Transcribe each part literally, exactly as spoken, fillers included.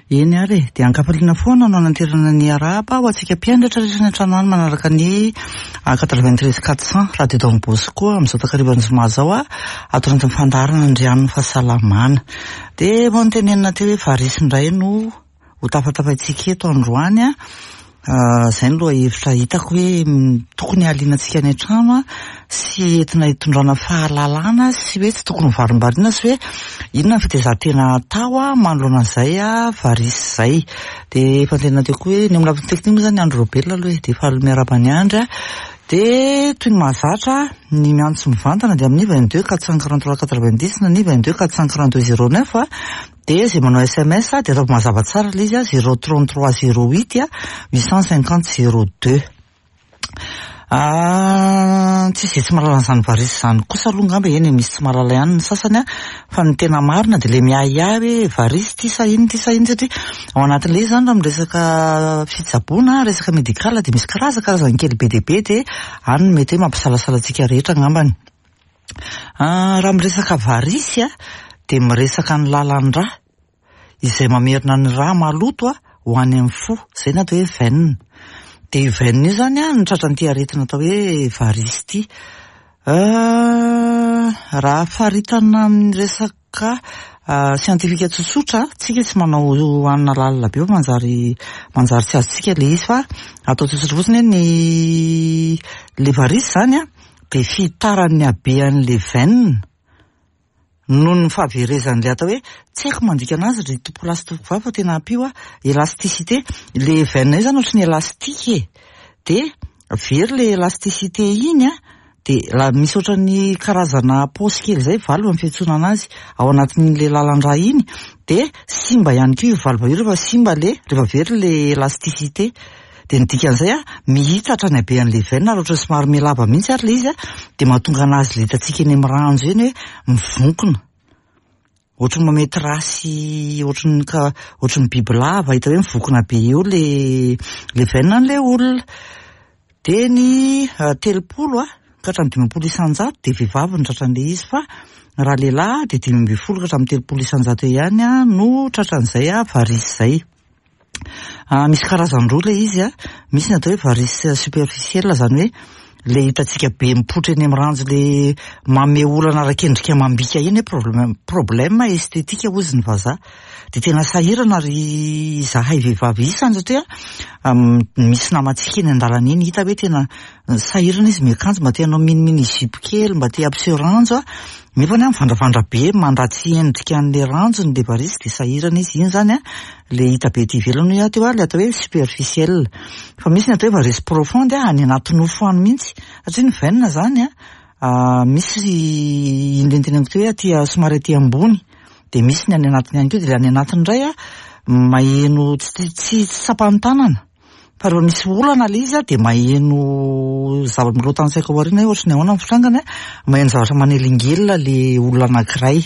Eny ary dia ankapaliana foana no nanterana ny araba ho antsika mpianatra rehetra ny an-trano manaraka ny quatre-vingt-treize quatre cents radio Don Bosco amin'izao takriban'ny zoma zao a ato anatin'ny fandarana andrian'ny fahasalamana. Dia vao nitenenina teo hoe varisindray no ho tafatafaitsika eto androany a izay no loha hevitra hitako hoe tokony halianantsika any an-trano sy entina hitondrana fahalalana sy hoe tsy tokony varim-bariana sy hoe inona ny fitaizan-tena atao a manoloana izay a varisy izay. Dia efa nitenena teo koa hoe ny amin'ny lafiny teknika moa izany Andro Robert aloha hoe dia efa miarabany andry a. Dia toy ny mahazatra ny miantso mivantana dia amin'ny vingt-deux quatre cent quarante-trois quatre-vingt-dix na ny vingt-deux quatre cent quarante-deux zéro neuf a. Dia izay manao S M S a dia ataoko mazava tsara ilay izy a zéro trente-trois zéro huit a huit cent cinquante zéro deux. Ah, tsy izay tsy mahalala an'izany varisy izany kosa aloha ngamba eny misy tsy mahalala ihany ny sasany a fa ny tena marina dia le miahiahy hoe varisy ty sa iny ty sa iny satria ao anatin'ilay izy zany raha miresaka fitsaboana resaka medikala dia misy karazakarazany kely be dia be dia any mety hoe mampisalasala antsika rehetra ngambany. Ah, raha miresaka varisy a dia miresaka ny lalan-drà izay mamerina ny rà maloto a ho any amin'ny fo izay ny atao hoe veine. Dia io veine io zany a ny tratran'ity aretina atao hoe varisy ity. Raha faritana amin'ny resaka siantifika tsotsotra tsika tsy manao anina lalina be manjary manjary tsy azontsika le izy fa atao tsotsotra fotsiny ny le varisy zany a dia fitaran'ny habean'le veine noho ny fahaverezan'le atao hoe tsy haiko mandika anazy ry tompo lasy tompo vava tena ampio a elasticité. Le veine io zany ohatry ny elastika e dia very le elasticité iny a dia la misy ohatry ny karazana paosy kely izay valva amin'ny fiantsoana anazy ao anatin'le lalan-drà iny dia simba ihany koa io valva io rehefa simba le rehefa very le elasticité. Dia ny dikan'izay a mihitsatra ny habean'le veine ary ohatry somary mialava mihitsy ary le izy a dia mahatonga anazy le hitantsika eny amin'ny ranjo eny hoe mivonkona ohatry ny mamety rasy ohatry ny ka ohatry ny bibilava hita hoe mivonkona be eo le le veine an'le olona. Dia ny telopolo a ka hatramin'ny dimampolo isanjato dia vehivavy ny tratran'le izy fa raha lehilahy dia dimy ambin'ny folo ka hatramin'ny telopolo isanjato ihany a no tratran'izay a varisy izay. Ah, misy karazany roa ilay izy a, misy ny atao hoe varisy superficielle zany hoe le hitantsika be mipoitra eny amin'ny ranjo le mame olana arak'endrika mambika iny problème problème estetika hozy ny vazaha. Dia tena sahirana ry zahay vehivavy isany satria misy namantsika eny an-dalana iny hita hoe tena sahirana izy miakanjo mba te hanao minimini zipo kely mba te ampiseho ranjo a nefa ny mivandravandra be mandatsy endrika an'le ranjony le varisy dia sahirana izy. Iny zany a le hita be ty ivelany io teo a le atao hoe superficielle. Fa misy ny atao hoe varisy profonde a any anaty nofo any mihitsy satria ny veine zany a misy iny teneniko teo hoe aty somary aty ambony dia misy ny any anatiny ihany koa dia le any anatiny indray a maheno tsy tsy sapan'ny tanana fa rehefa misy olana le izy a dia maheno zavatra miloatany saiko aoriana hoe ohatry ny ahoana mifotrangana maheno zavatra manelingelina le olona anankiray.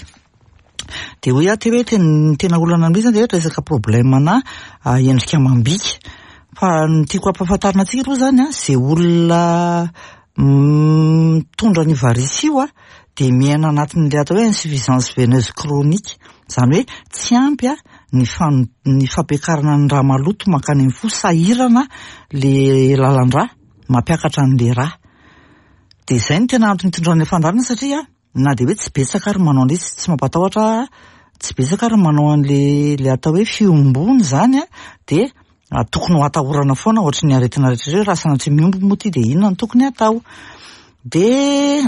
Dia hoe aty hoe tena olana amin'izany dia resaka problème na endrika amam-bika. Fa ny tiako ampahafantarina antsika aloha zany a izay olona mitondra ny varisy io a dia miaina anatin'ilay atao hoe insuffisance veineuse chronique izany hoe tsy ampy a ny fan ny fampiakarana ny rà maloto mankany amin'ny fo sahirana le lalan-drà mampiakatra an'le rà. Dia izay no tena antony itondrany fandarina satria na dia hoe tsy betsaka ary manao an'ilay tsy mampatahotra tsy betsaka ary manao an'le le atao hoe fiombony zany a dia tokony ho atahorana foana ohatry ny aretina rehetra raha sanatria miombo moa ty dia inona no tokony atao. Dia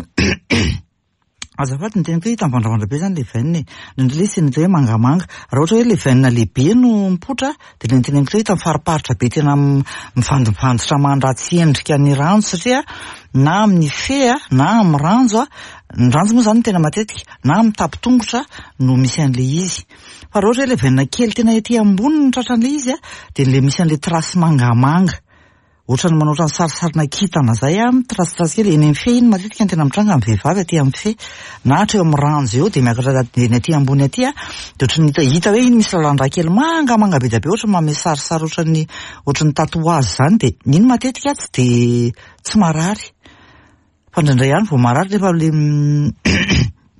azafady ny tenako hoe hita mivandravandra be zany le veine indrindra ilay ny hoe mangamanga raha ohatra hoe le veine lehibe no mipoitra dia le teneniko hoe hita mifariparitra be tena mivandimvandotra mandratsy endrika ny ranjo satria na amin'ny fe a na amin'ny ranjo a ny ranjo moa zany tena matetika na amin'ny tapitongotra no misy an'le izy. Fa raha ohatra hoe le veine kely tena ety ambony ny tratran'le izy a dia le misy an'le trasy mangamanga ohatra ny manao ohatran'ny sarisarina kintana zay a trasitrasy kely eny amin'ny fe iny matetika ny tena mitranga amin'ny vehivavy aty amin'ny fe na hatra eo amin'ny ranjo eo dia miakatra eny aty ambony aty a dia ohatra ny hita hoe iny misy lalan-drà kely mangamanga be dia be ohatra mame sarisary ohatra ny ohatra ny tatouage zany dia iny matetika tsy dia tsy marary fa indraindray ihany vao marary rehefa le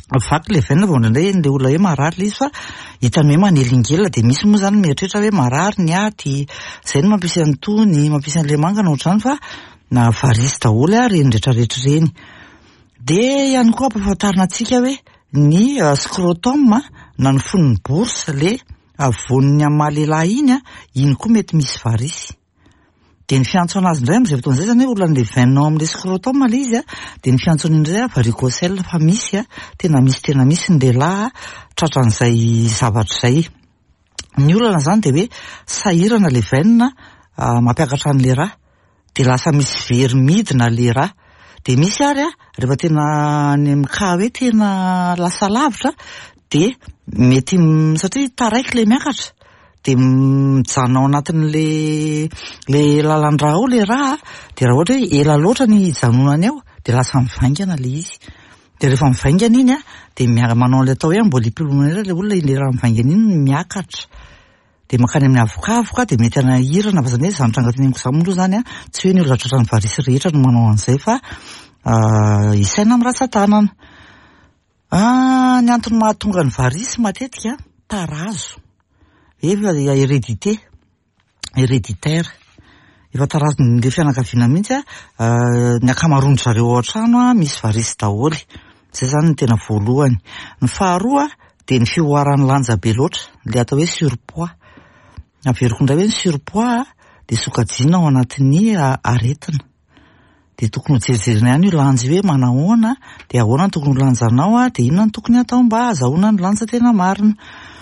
vaky le vaina vao indray le olona hoe marary le izy fa hitany hoe manelingelina dia misy moa zany mieritreritra hoe marary ny aty izay no mampisy antony mampisy an'le mangana ohatr'izany fa na varisy daholo a reny rehetrarehetra reny. Dia ihany koa ampahafantarina antsika hoe ny scrotum na ny fon'ny borsa le avoniny amin'ny mahalehilahy iny a iny koa mety misy varisy. Dia ny fiantso anazy indray amin'izay fotoana izay zany hoe olona le vainao amin'ilay scrotum le izy a dia ny fiantsony indray varicocèle fa misy a tena misy tena misy ny lehilahy tratran'izay zavatra izay. Ny olana zany dia hoe sahirana le vainina mampiakatra an'le raha dia lasa misy very midina le raha. Dia misy ary a rehefa tena ny ka hoe tena lasa lavitra dia mety satria taraiky le miakatra dia mijanona ao anatin'le le lalan-drà ao le raha dia raha ohatra hoe ela loatra ny hijanonany ao dia lasa mivaingana le izy. Dia rehefa mivaingana iny a dia mia- manao le atao hoe ambolipilomana iray le olona le raha mivaingana iny miakatra. Dia makany amin'ny avoka-avoka dia mety anahirana fa zany hoe zany trangateneniko izany moa zany a tsy hoe ny olona tratra ny varisy rehetra no manao an'izay fa isaina amin'ny ratsan-tanana. Ny antony mahatonga ny varisy matetika tarazo efa hérédité héréditaire efa tarazon'le fianakaviana mihitsy a ny akamaroany zareo ao an-trano a misy varisy daholo. Izay zany ny tena voalohany. Ny faharoa dia ny fioaran'ny lanja be loatra le atao hoe surpoids. Averiko indray hoe ny surpoids dia sokajiana ao anatin'ny aretina. Dia tokony ho jerijerina ihany io lanja hoe manahoana dia ahoana ny tokony ho lanjanao a dia inona ny tokony atao mba azahoana ny lanja tena marina.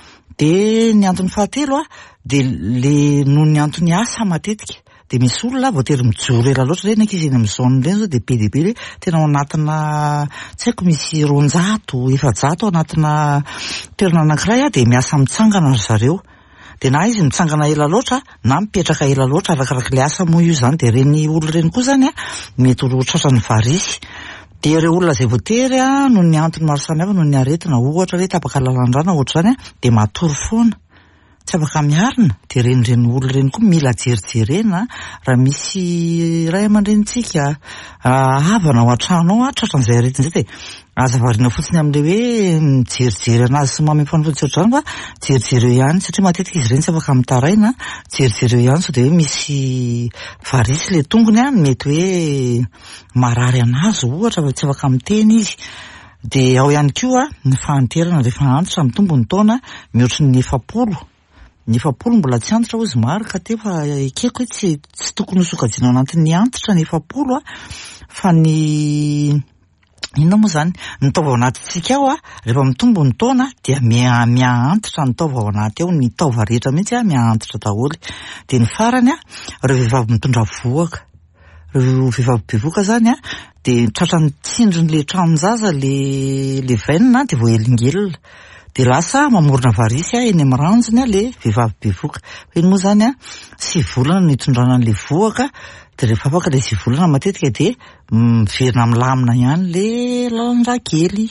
Dia ny antony fahatelo a dia le noho ny antony asa matetika dia misy olona voatery mijoro ela loatra ireny ankizy eny amin'izao ireny zao dia be dia be hoe tena ao anatina tsy haiko misy roanjato efajato ao anatina toerana anankiray a dia miasa mitsangana ry zareo. Dia na izy mitsangana ela loatra na mipetraka ela loatra arakaraka le asa moa io zany. Dia reny olona reny koa zany a mety ho tratran'ny varisy. Dia ireo olona izay voatery a noho ny antony maro samihafa noho ny aretina ohatra hoe tapaka lalan-drano ohatra izany a dia matory foana tsy afaka miarina. Dia reny reny olona reny koa mila jerijerena raha misy ray aman-drenitsika havana ao an-trano ao a tratran'izay aretina izay dia aza variana fotsiny amin'ilay hoe mijerijery anazy sy mamefanofotsy ohatr'izany fa jerijereo ihany satria matetika izy ireny tsy afaka mitaraina. Jerijereo ihany sao dia hoe misy varisy le tongony a mety hoe marary anazy ohatra fa tsy afaka miteny izy. Dia ao ihany koa ny fahanterana rehefa antitra mitombo ny taona mihoatra ny efapolo. Ny efapolo mbola tsy antitra hozy maro ka tefa ekeko hoe tsy tsy tokony ho sokajiana ao anatin'ny antitra ny efapolo a fa ny inona moa zany ny taova ao anatintsika ao a rehefa mitombo ny taona dia mia miaantitra ny taova ao anaty ao ny taova rehetra mihitsy a miaantitra daholo. Dia ny farany a ireo vehivavy mitondra voaka ireo vehivavy bevoka zany a dia tratran'ny tsindrin'le tranon-jaza le le vainina dia voahelingelina dia lasa mamorona varisy a eny amin'ny ranjony a le vehivavy bevoka. Iny moa zany a sy volana ny hitondrana an'le voaka dia rehefa afaka ilay sy volana matetika dia miverina milamina ihany le lalan-drà kely.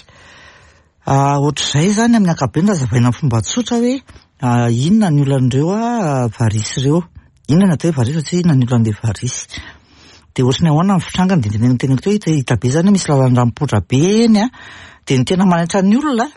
Ohatr'izay zany amin'ny ankapobeny razavaina amin'ny fomba tsotra hoe inona ny olan'ireo a varisy ireo. Inona ny atao hoe varisy satria inona ny olan'ilay varisy. Dia ohatrany ahoana ny fitrangana dia ny teneniko teo hita hita be zany misy lalan-drà mipoitra be eny a dia ny tena manaitra ny olona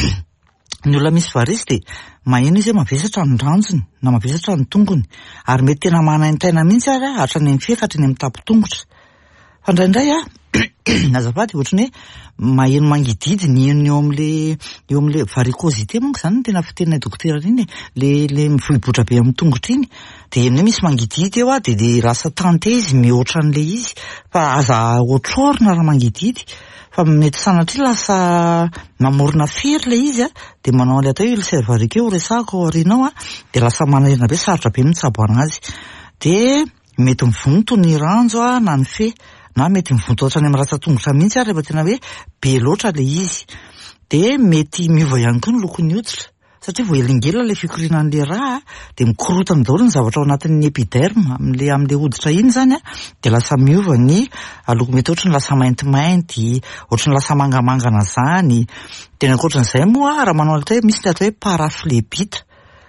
ny olona misy varisy dia maheno izy hoe mavesatra ny ranjony na mavesatra ny tongony ary mety tena manaintaina mihitsy ary a hatrany amin'ny feka hatrany amin'ny tapo-tongotra. Fa indraindray a azafady ohatrany hoe maheno mangididy ny eno eo amin'le eo amin'le varicosité monko izany no tena fitenay dokotera iny le le mivohibotra be amin'ny tongotra iny dia eny hoe misy mangididy eo a dia dia lasa tante izy mihoatra an'le izy fa aza otrorina raha mangididy fa mety sanatria lasa mamorona fery le izy a dia manao an'ilay atao hoe ulcère variceux resahako ao aoriana ao a dia lasa manahirana be sarotra be mitsabo anazy. Dia mety mivonto ny ranjo a na ny fe na mety mivonto ohatrany amin'ny ratsan-tongotra mihitsy ary rehefa tena hoe be loatra le izy. Dia mety miova ihany koa ny lokon'ny hoditra satria voahelingelina le fikorinan'le raha dia mikorotana daholo ny zavatra ao anatin'ny epiderme amin'le amin'le hoditra iny zany a dia lasa miova ny loko mety ohatra ny lasa maintimainty ohatra ny lasa mangamangana zany. Dia ankoatran'izay moa raha manao hoe misy le atao hoe paraflebite.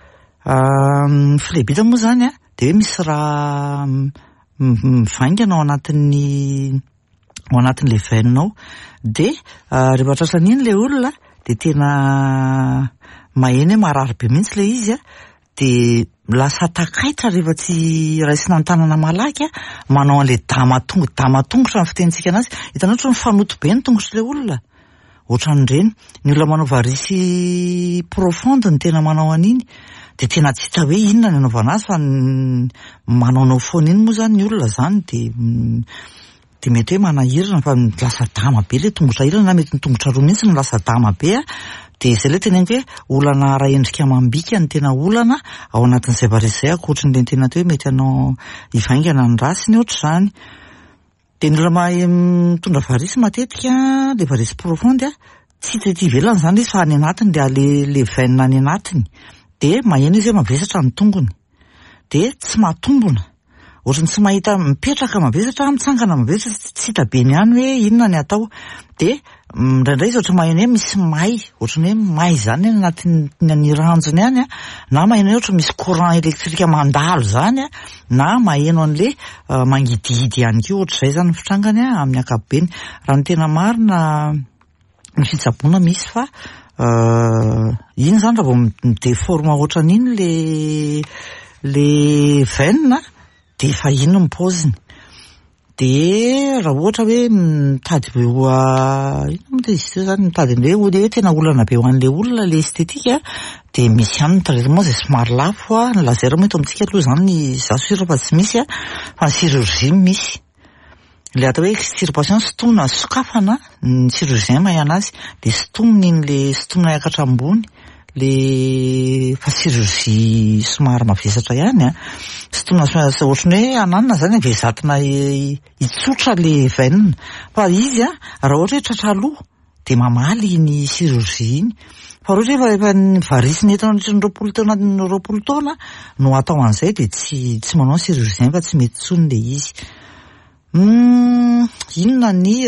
Flebite moa zany a dia hoe misy raha mivaingana ao anatin'ny ao anatin'le vainao. De rehefa tratran'iny le olona de tena maheny hoe marary be mihitsy le izy a, de lasa takaitra rehefa tsy raisina an-tanana malaky a, manao an'le damatongo damatongotra ny fitenitsika anazy. Hitanao ohatry mifanoto be ny tongotry le olona, ohatran'ireny. Ny olona manao varisy profonde ny tena manao an'iny, de tena tsy hita hoe inona ny anaovana azy fa manaonao foana iny moa zany ny olona zany. De de mety hoe manahirana fa lasa dama be le tongotra hirana, na mety ny tongotra roa mihitsy no lasa dama be a. De izay le teneniko hoe olana ara endrika amam-bika ny tena olana ao anatin'izay varisy izay, akoatrin'le tena hoe mety anao hivaingana ny rasiny ohatr'izany. De ny olona mahay mitondra varisy matetika le varisy profonde a, tsy hita ety ivelany zany izy fa any anatiny le le vainina any anatiny. De maheno izy hoe mavesatra ny tongony, de tsy mahatombona, ohatrany tsy mahita mipetraka mavesatra, mitsangana mavesatra, tsy hita be ny any hoe inona ny atao. De indraindray izy ohatry maheno hoe misy may, ohatrany hoe may zany anatin'ny ranjony any a, na maheno hoe ohatry misy courant électrique mandalo zany a, na maheno an'le mangidihidy ihany koa, ohatr'izay zany fitrangany a amin'ny ankapobeny. Raha ny tena marina ny fitsaboana misy fa iny zany raha vao mideforma ohatran'iny le le vainina de efa ino ny paoziny. De raha ohatra hoe mitady eo ino moa de izy teo zany, mitady hoe hoe tena olana be ho an'le olona le estetika, de misy ihany ny traitement zay somary lafo a, ny laser moa eto amintsika aloha zany ny zasura fa tsy misy a, fa ny chirurgie misy. Le atao hoe extirpation sotomina sokafana, ny chirurgien mahay anazy, de sotomina iny le sotomina hiakatra ambony, le fa chirurgie somary mavesatra ihany a. Sotomina somary ohatrany hoe ananina zany avezatina hitsotra le vainina. Fa izy a, raha ohatra hoe tratra loha de mamaly iny chirurgie iny. Fa ohatra hoe efa ny varisiny eto anatin'ny roapolo taona ny roapolo taona no atao an'izay de tsy tsy manao chirurgien fa tsy mety tsony le izy. Hmm, inona ny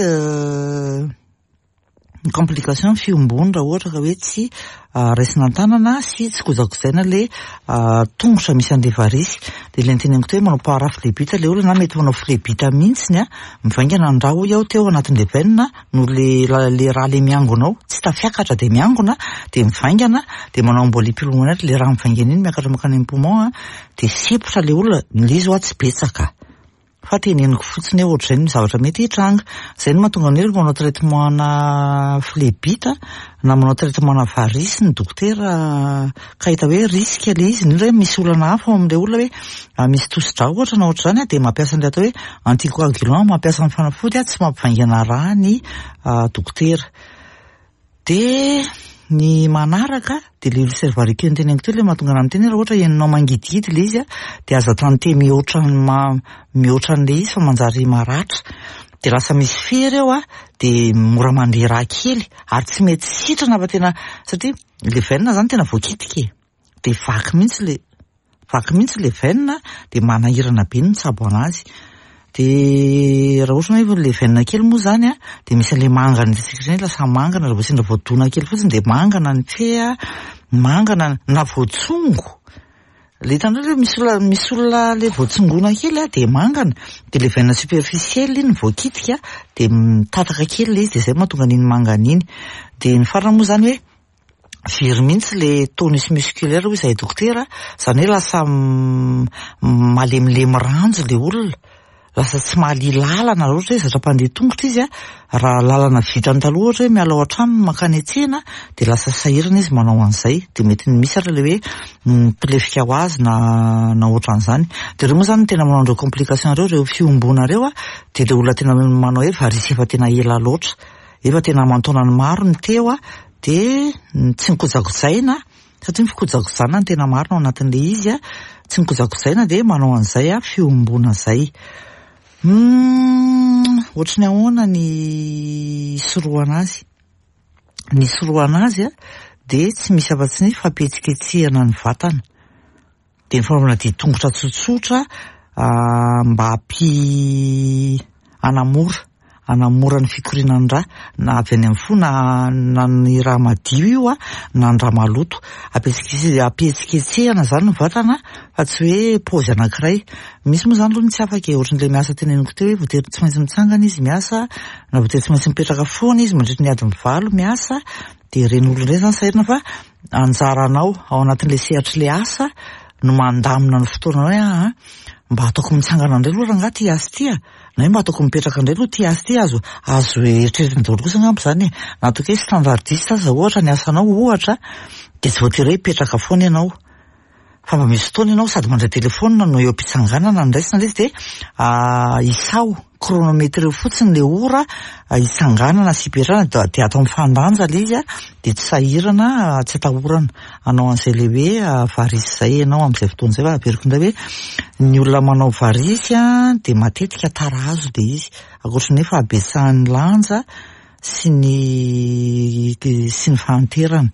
complication fiombony raha ohatra ka hoe tsy raisina an-tanana sy tsy kojakojaina le tongotra misy an'le varisy. De le teneniko teo hoe manao paraflebita le olona, na mety manao flebita mihitsiny a, mivaingana ny raha iaho teo anatin'le vainina no le le raha le miangonao tsy tafiakatra de miangona de mivaingana, de manao embolie pulmonaire, le raha mivaingana iny miakatra makany amin'ny poumon a, de sepotra le olona, le izy hoa tsy betsaka. Fa teneniko fotsiny hoe ohatr'izay ny zavatra mety hitranga. Izay no mahatonga ny hoe manao traitement na flebita na manao traitement na varisy ny dokotera ka hita hoe risque le izy, indrindra hoe misy olana hafa amin'ilay olona hoe misy tosi-drà ohatra na ohatr'izany a, de mampiasa an'ilay atao hoe anticoagulant, mampiasa ny fanafody a, tsy mampivaingana rà ny dokotera. De ny manaraka de le cervaricule ny teneniko teo le mahatonga ny teny raha ohatra henonao mangidihidy le izy a, de aza tante mihoatra mihoatra an'le izy fa manjary maratra, de lasa misy fery eo a, de mora mandeha raha kely ary tsy mety sitrana fa tena, satria le vainina zany tena voakitika, de vaky mihitsy le vaky mihitsy le vainina, de manahirana be ny tsabo anazy. De raha ohatra hoe le vainina kely moa zany a, de misy an'le mangana tsika lasa mangana, raha vao sendra voadona kely fotsiny de mangana ny fe, mangana na voatsongo. Le hitanao hoe misy olona misy olona le voatsongona kely a de mangana, de le vainina superficielle iny voakitika de mitataka kely le izy, de zay mahatonga an'iny mangana iny. De ny farany moa zany hoe very mihitsy le tonus musculaire hoy izay dokotera, zany hoe lasa malemilemy ranjo le olona, lasa tsy mahalia lalana raha ohatra hoe zatra mpandeha tongotra izy a, raha lalana vitany taloha ohatra hoe miala ao an-trano makany an-tsena de lasa sahirana izy manao an'izay, de mety misy ara le hoe pilefika ho azy na na ohatran'izany. De reo moa zany tena manao andreo complication reo, reo fiombona reo a, de le olona tena manao hoe varisy efa tena ela loatra, efa tena aman-taonany maro ny teo a, de tsy mikojakojaina, satria mikojakojana ny tena marina ao anatin'le izy a, tsy mikojakojaina de manao an'izay a fiombona zay. Hmm, ohatry ny ahoana ny soroana azy. Ny soroana azy a, de tsy misy afa-tsy ny fampetsiketsihana ny vatana. De ny fanaovana ditongotra tsotsotra mba hampi hanamora anamora ny fikorinany ra na avy any amin'ny fo na na ny raha madio io a na ny raha maloto apetsiketsehana zany ny vatana fa tsy hoe pôzy anankiray. Misy moa zany aloha tsy afaka e ohatran'ilay miasa teneniko teo hoe voatery tsy maintsy mitsangana izy miasa na voatery tsy maintsy mipetraka foana izy mandritra ny adiny valo miasa. De reny olona ireny zany sahirana fa anjaranao ao anatin'ilay sehatra le asa no mandamina ny fotoana hoe a mba ataoko mitsangana indray aloha raha ty asa ty na hoe mba ataoko mipetraka indray aloha ty asa ty azo azo eritreretiny daholo kosa angamba zany e. Na ataoko hoe standardiste aza ohatra ny asanao ohatra de tsy voatery hoe hipetraka foana ianao fa mba misy fotoana ianao sady mandray telefona no eo am-pitsanganana ndraisina le izy de isao chronometre fotsiny le ora hitsanganana sy hipetrana de atao mifandanja le izy a de tsy sahirana tsy atahorana anao an'izay le hoe varisy zay ianao amin'izay fotoana zay fa aperiko indray hoe ny olona manao varisy a de matetika tara azo de izy akoatran'ny hoe fahabesahan'ny lanja sy ny sy ny fahanterana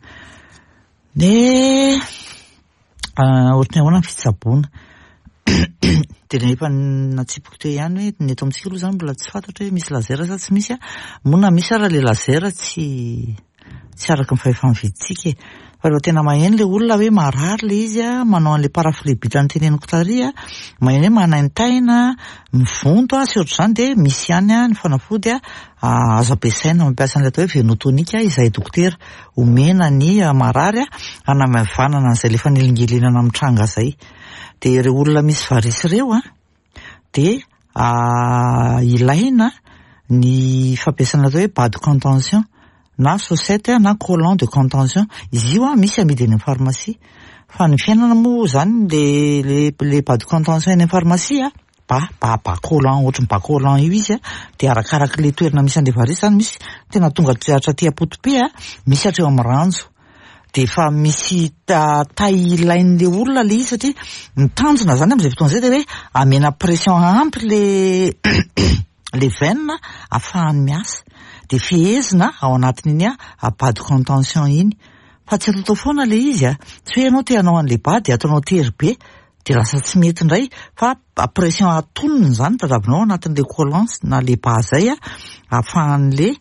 de ohatran'ny ahoana ny fitsaboana de rehefa natsipiko teo ihany hoe ny eto amintsika aloha zany mbola tsy fantatra hoe misy lazera sa tsy misy a mona misy ara le lazera tsy tsy araka ny fahefa-mividitsika e. Fa rehefa tena maheno le olona hoe marary le izy a manao an'le paraflebita ny teneniko tary a maheno hoe manaintaina mivonto a sy ohatr'izany de misy ihany a ny fanafody a azo ampiasaina mampiasa an'ilay atao hoe venotonika izay dokotera omena ny marary a hanamavanana an'izay le fanelingelinana amin'ny tranga zay. De ireo olona misy varisy ireo a de ilaina ny fampiasana atao hoe bas de contention na chaussette na collant de contention. Izy io a misy amidy eny amin'ny pharmacie fa ny fiainana moa zany le le le bas de contention eny amin'ny pharmacie a ba ba ba collant ohatry ny ba collant io izy a de arakaraka le toerana misy an'le varisy zany misy tena tonga hatraty apotope a misy hatreo amin'ny ranjo de fa misy taille ilain'le olona le izy satria mitanjona zany amin'izay fotoana zay de hoe amena pression ampy le le veine ahafahany miasa de fehezina ao anatin'iny a bas de contention iny fa tsy atao foana le izy a tsy hoe ianao te hanao an'le bas de ataonao tery be de lasa tsy mety indray fa pression atonony zany tadavinao anatin'le collant na le bas zay a ahafahan'le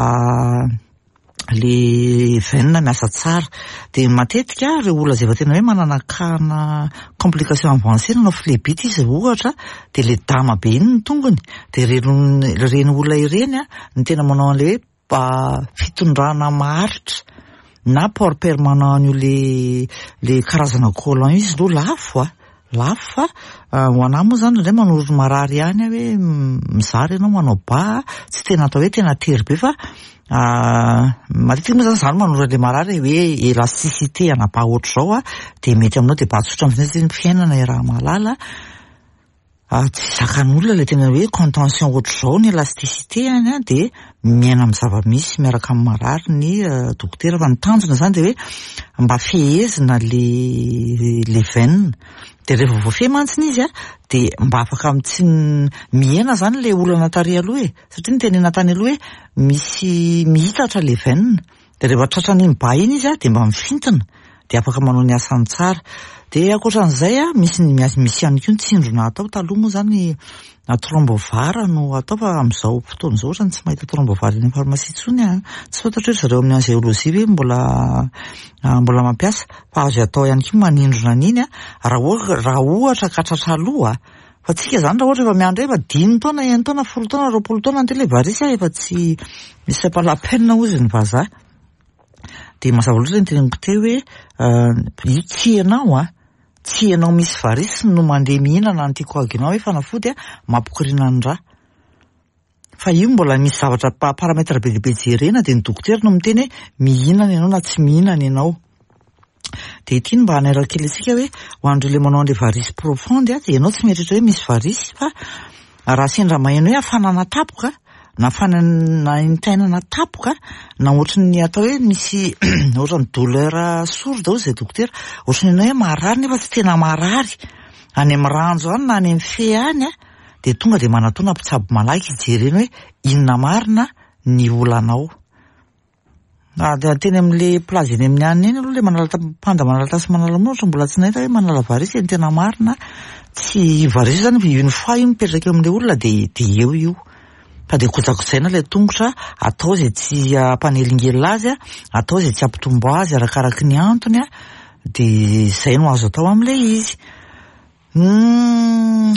le veine miasa tsara. De matetika ireo olona zay efa tena hoe manana kana complication avancée nanao flebite izy ohatra de le dama be iny ny tongony de reny reny olona ireny a ny tena manao an'le hoe fitondrana maharitra na port permanent an'io le le karazana collant izy lo lafo a lafo fa ho anahy moa zany indray manoro marary ihany a hoe mizary ianao manao ba tsy tena atao hoe tena tery be fa matetika moa zany zany manoro le marary hoe élasticité anaba ohatr'izao a de mety aminao de ba tsotra amin'izay ny fiainana e raha malala tsy zakan'olona le tena hoe contention ohatr'izao ny élasticité any a de miaina amin'ny zava-misy miaraka amin'ny marary ny dokotera fa ny tanjona zany de hoe mba fehezina le le veine de rehefa voafehy mantsiny izy a de mba afaka tsy miena zany le olana tary aloha e satria ny tenena tany aloha hoe misy mihitatra le veine de rehefa tratran'iny ba iny izy a de mba mifintina de afaka manao ny asany tsara. De akoatran'izay a misy misy ihany koa ny tsindrona atao taloha moa zany trombovara no atao fa amin'izao fotoana izao ohatrany tsy mahita trombovara eny amin'ny pharmacie intsony a tsy fantatra hoe zareo amin'ny angiologie hoe mbola mbola mampiasa fa azo atao ihany koa manindrona an'iny a raha raha ohatra ka tratraloha fa tsika zany raha ohatra efa miandro efa dimy taona enina taona folo taona roapolo taona ny tele varisy a efa tsy misy pas la peine ozy ny vazaha de mazava loatra ny teneniko teo hoe tsy ianao a tsy ianao misy varisy no mandeha mihinana anticoagulant hoe fanafody a mampikoriana ny ra fa io mbola misy zavatra paramètre be be jerena de ny dokotera no miteny hoe mihinana ianao na tsy mihinana ianao. De ity mba hanaira kely isika hoe ho andreo le manao an'le varisy profonde a de ianao tsy mieritreritra hoe misy varisy fa raha sendra maheno hoe hafanana tapoka na fanana intainana tapoka na ohatran'ny atao hoe misy ohatran'ny douleur sourde ao zay dokotera ohatran'ny ianao hoe marary nefa tsy tena marary any amin'ny ranjo any na any amin'ny fe any a de tonga de manatona mpitsabo malaky ijereny hoe inona marina ny olanao. Teny amin'le plazy eny amin'ny anina eny aloha le manala panda manala tasy manala motra mbola tsy nahita hoe manala varisy eny tena marina tsy varisy zany io ny fois io mipetraka eo amin'le olona de de eo io fa de kojakojaina ilay tongotra, atao izay tsy ampanelingely azy, atao izay tsy ampitombo azy arakaraky ny antony, de izay no azo atao amin'ilay izy. Mm,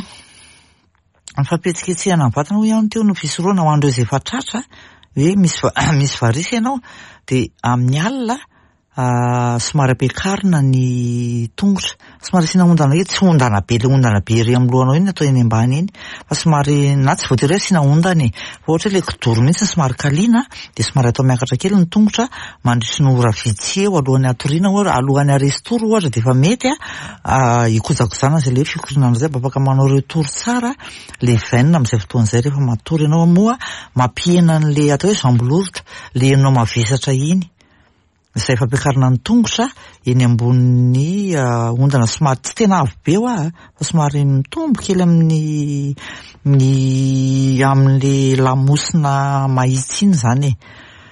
ny fampetsiketsehana ny vatana ho ihany teo no fisoroana ho an'ireo izay efa tratra, hoe misy misy varisy ianao, de amin'ny alina somary ampiakarina ny tongotra, somary asiana ondana hoe tsy ondana be, le ondana be ery amin'ny lohanao iny atao eny ambany iny, fa somary na tsy voatery hoe asiana ondana e, fa ohatra ilay kidoro mihitsy somary kaliana, de somary atao miakatra kely ny tongotra mandritry ny ora vitsy eo alohan'ny atoriana, alohan'ny aresi-toro ohatra de efa mety a ikojakojana izay le fikoronana izay, mba afaka manao retour tsara le veine amin'izay fotoan'izay rehefa matory ianao, moa mampihena an'le atao hoe jambe lourde, le enao mavesatra iny. Izay fampiakarana ny tongotra eny ambony ondana somary tsy tena avo be eo a, fa somary mitombo kely amin'ny ny amin'le lamosina mahitsy iny zany e.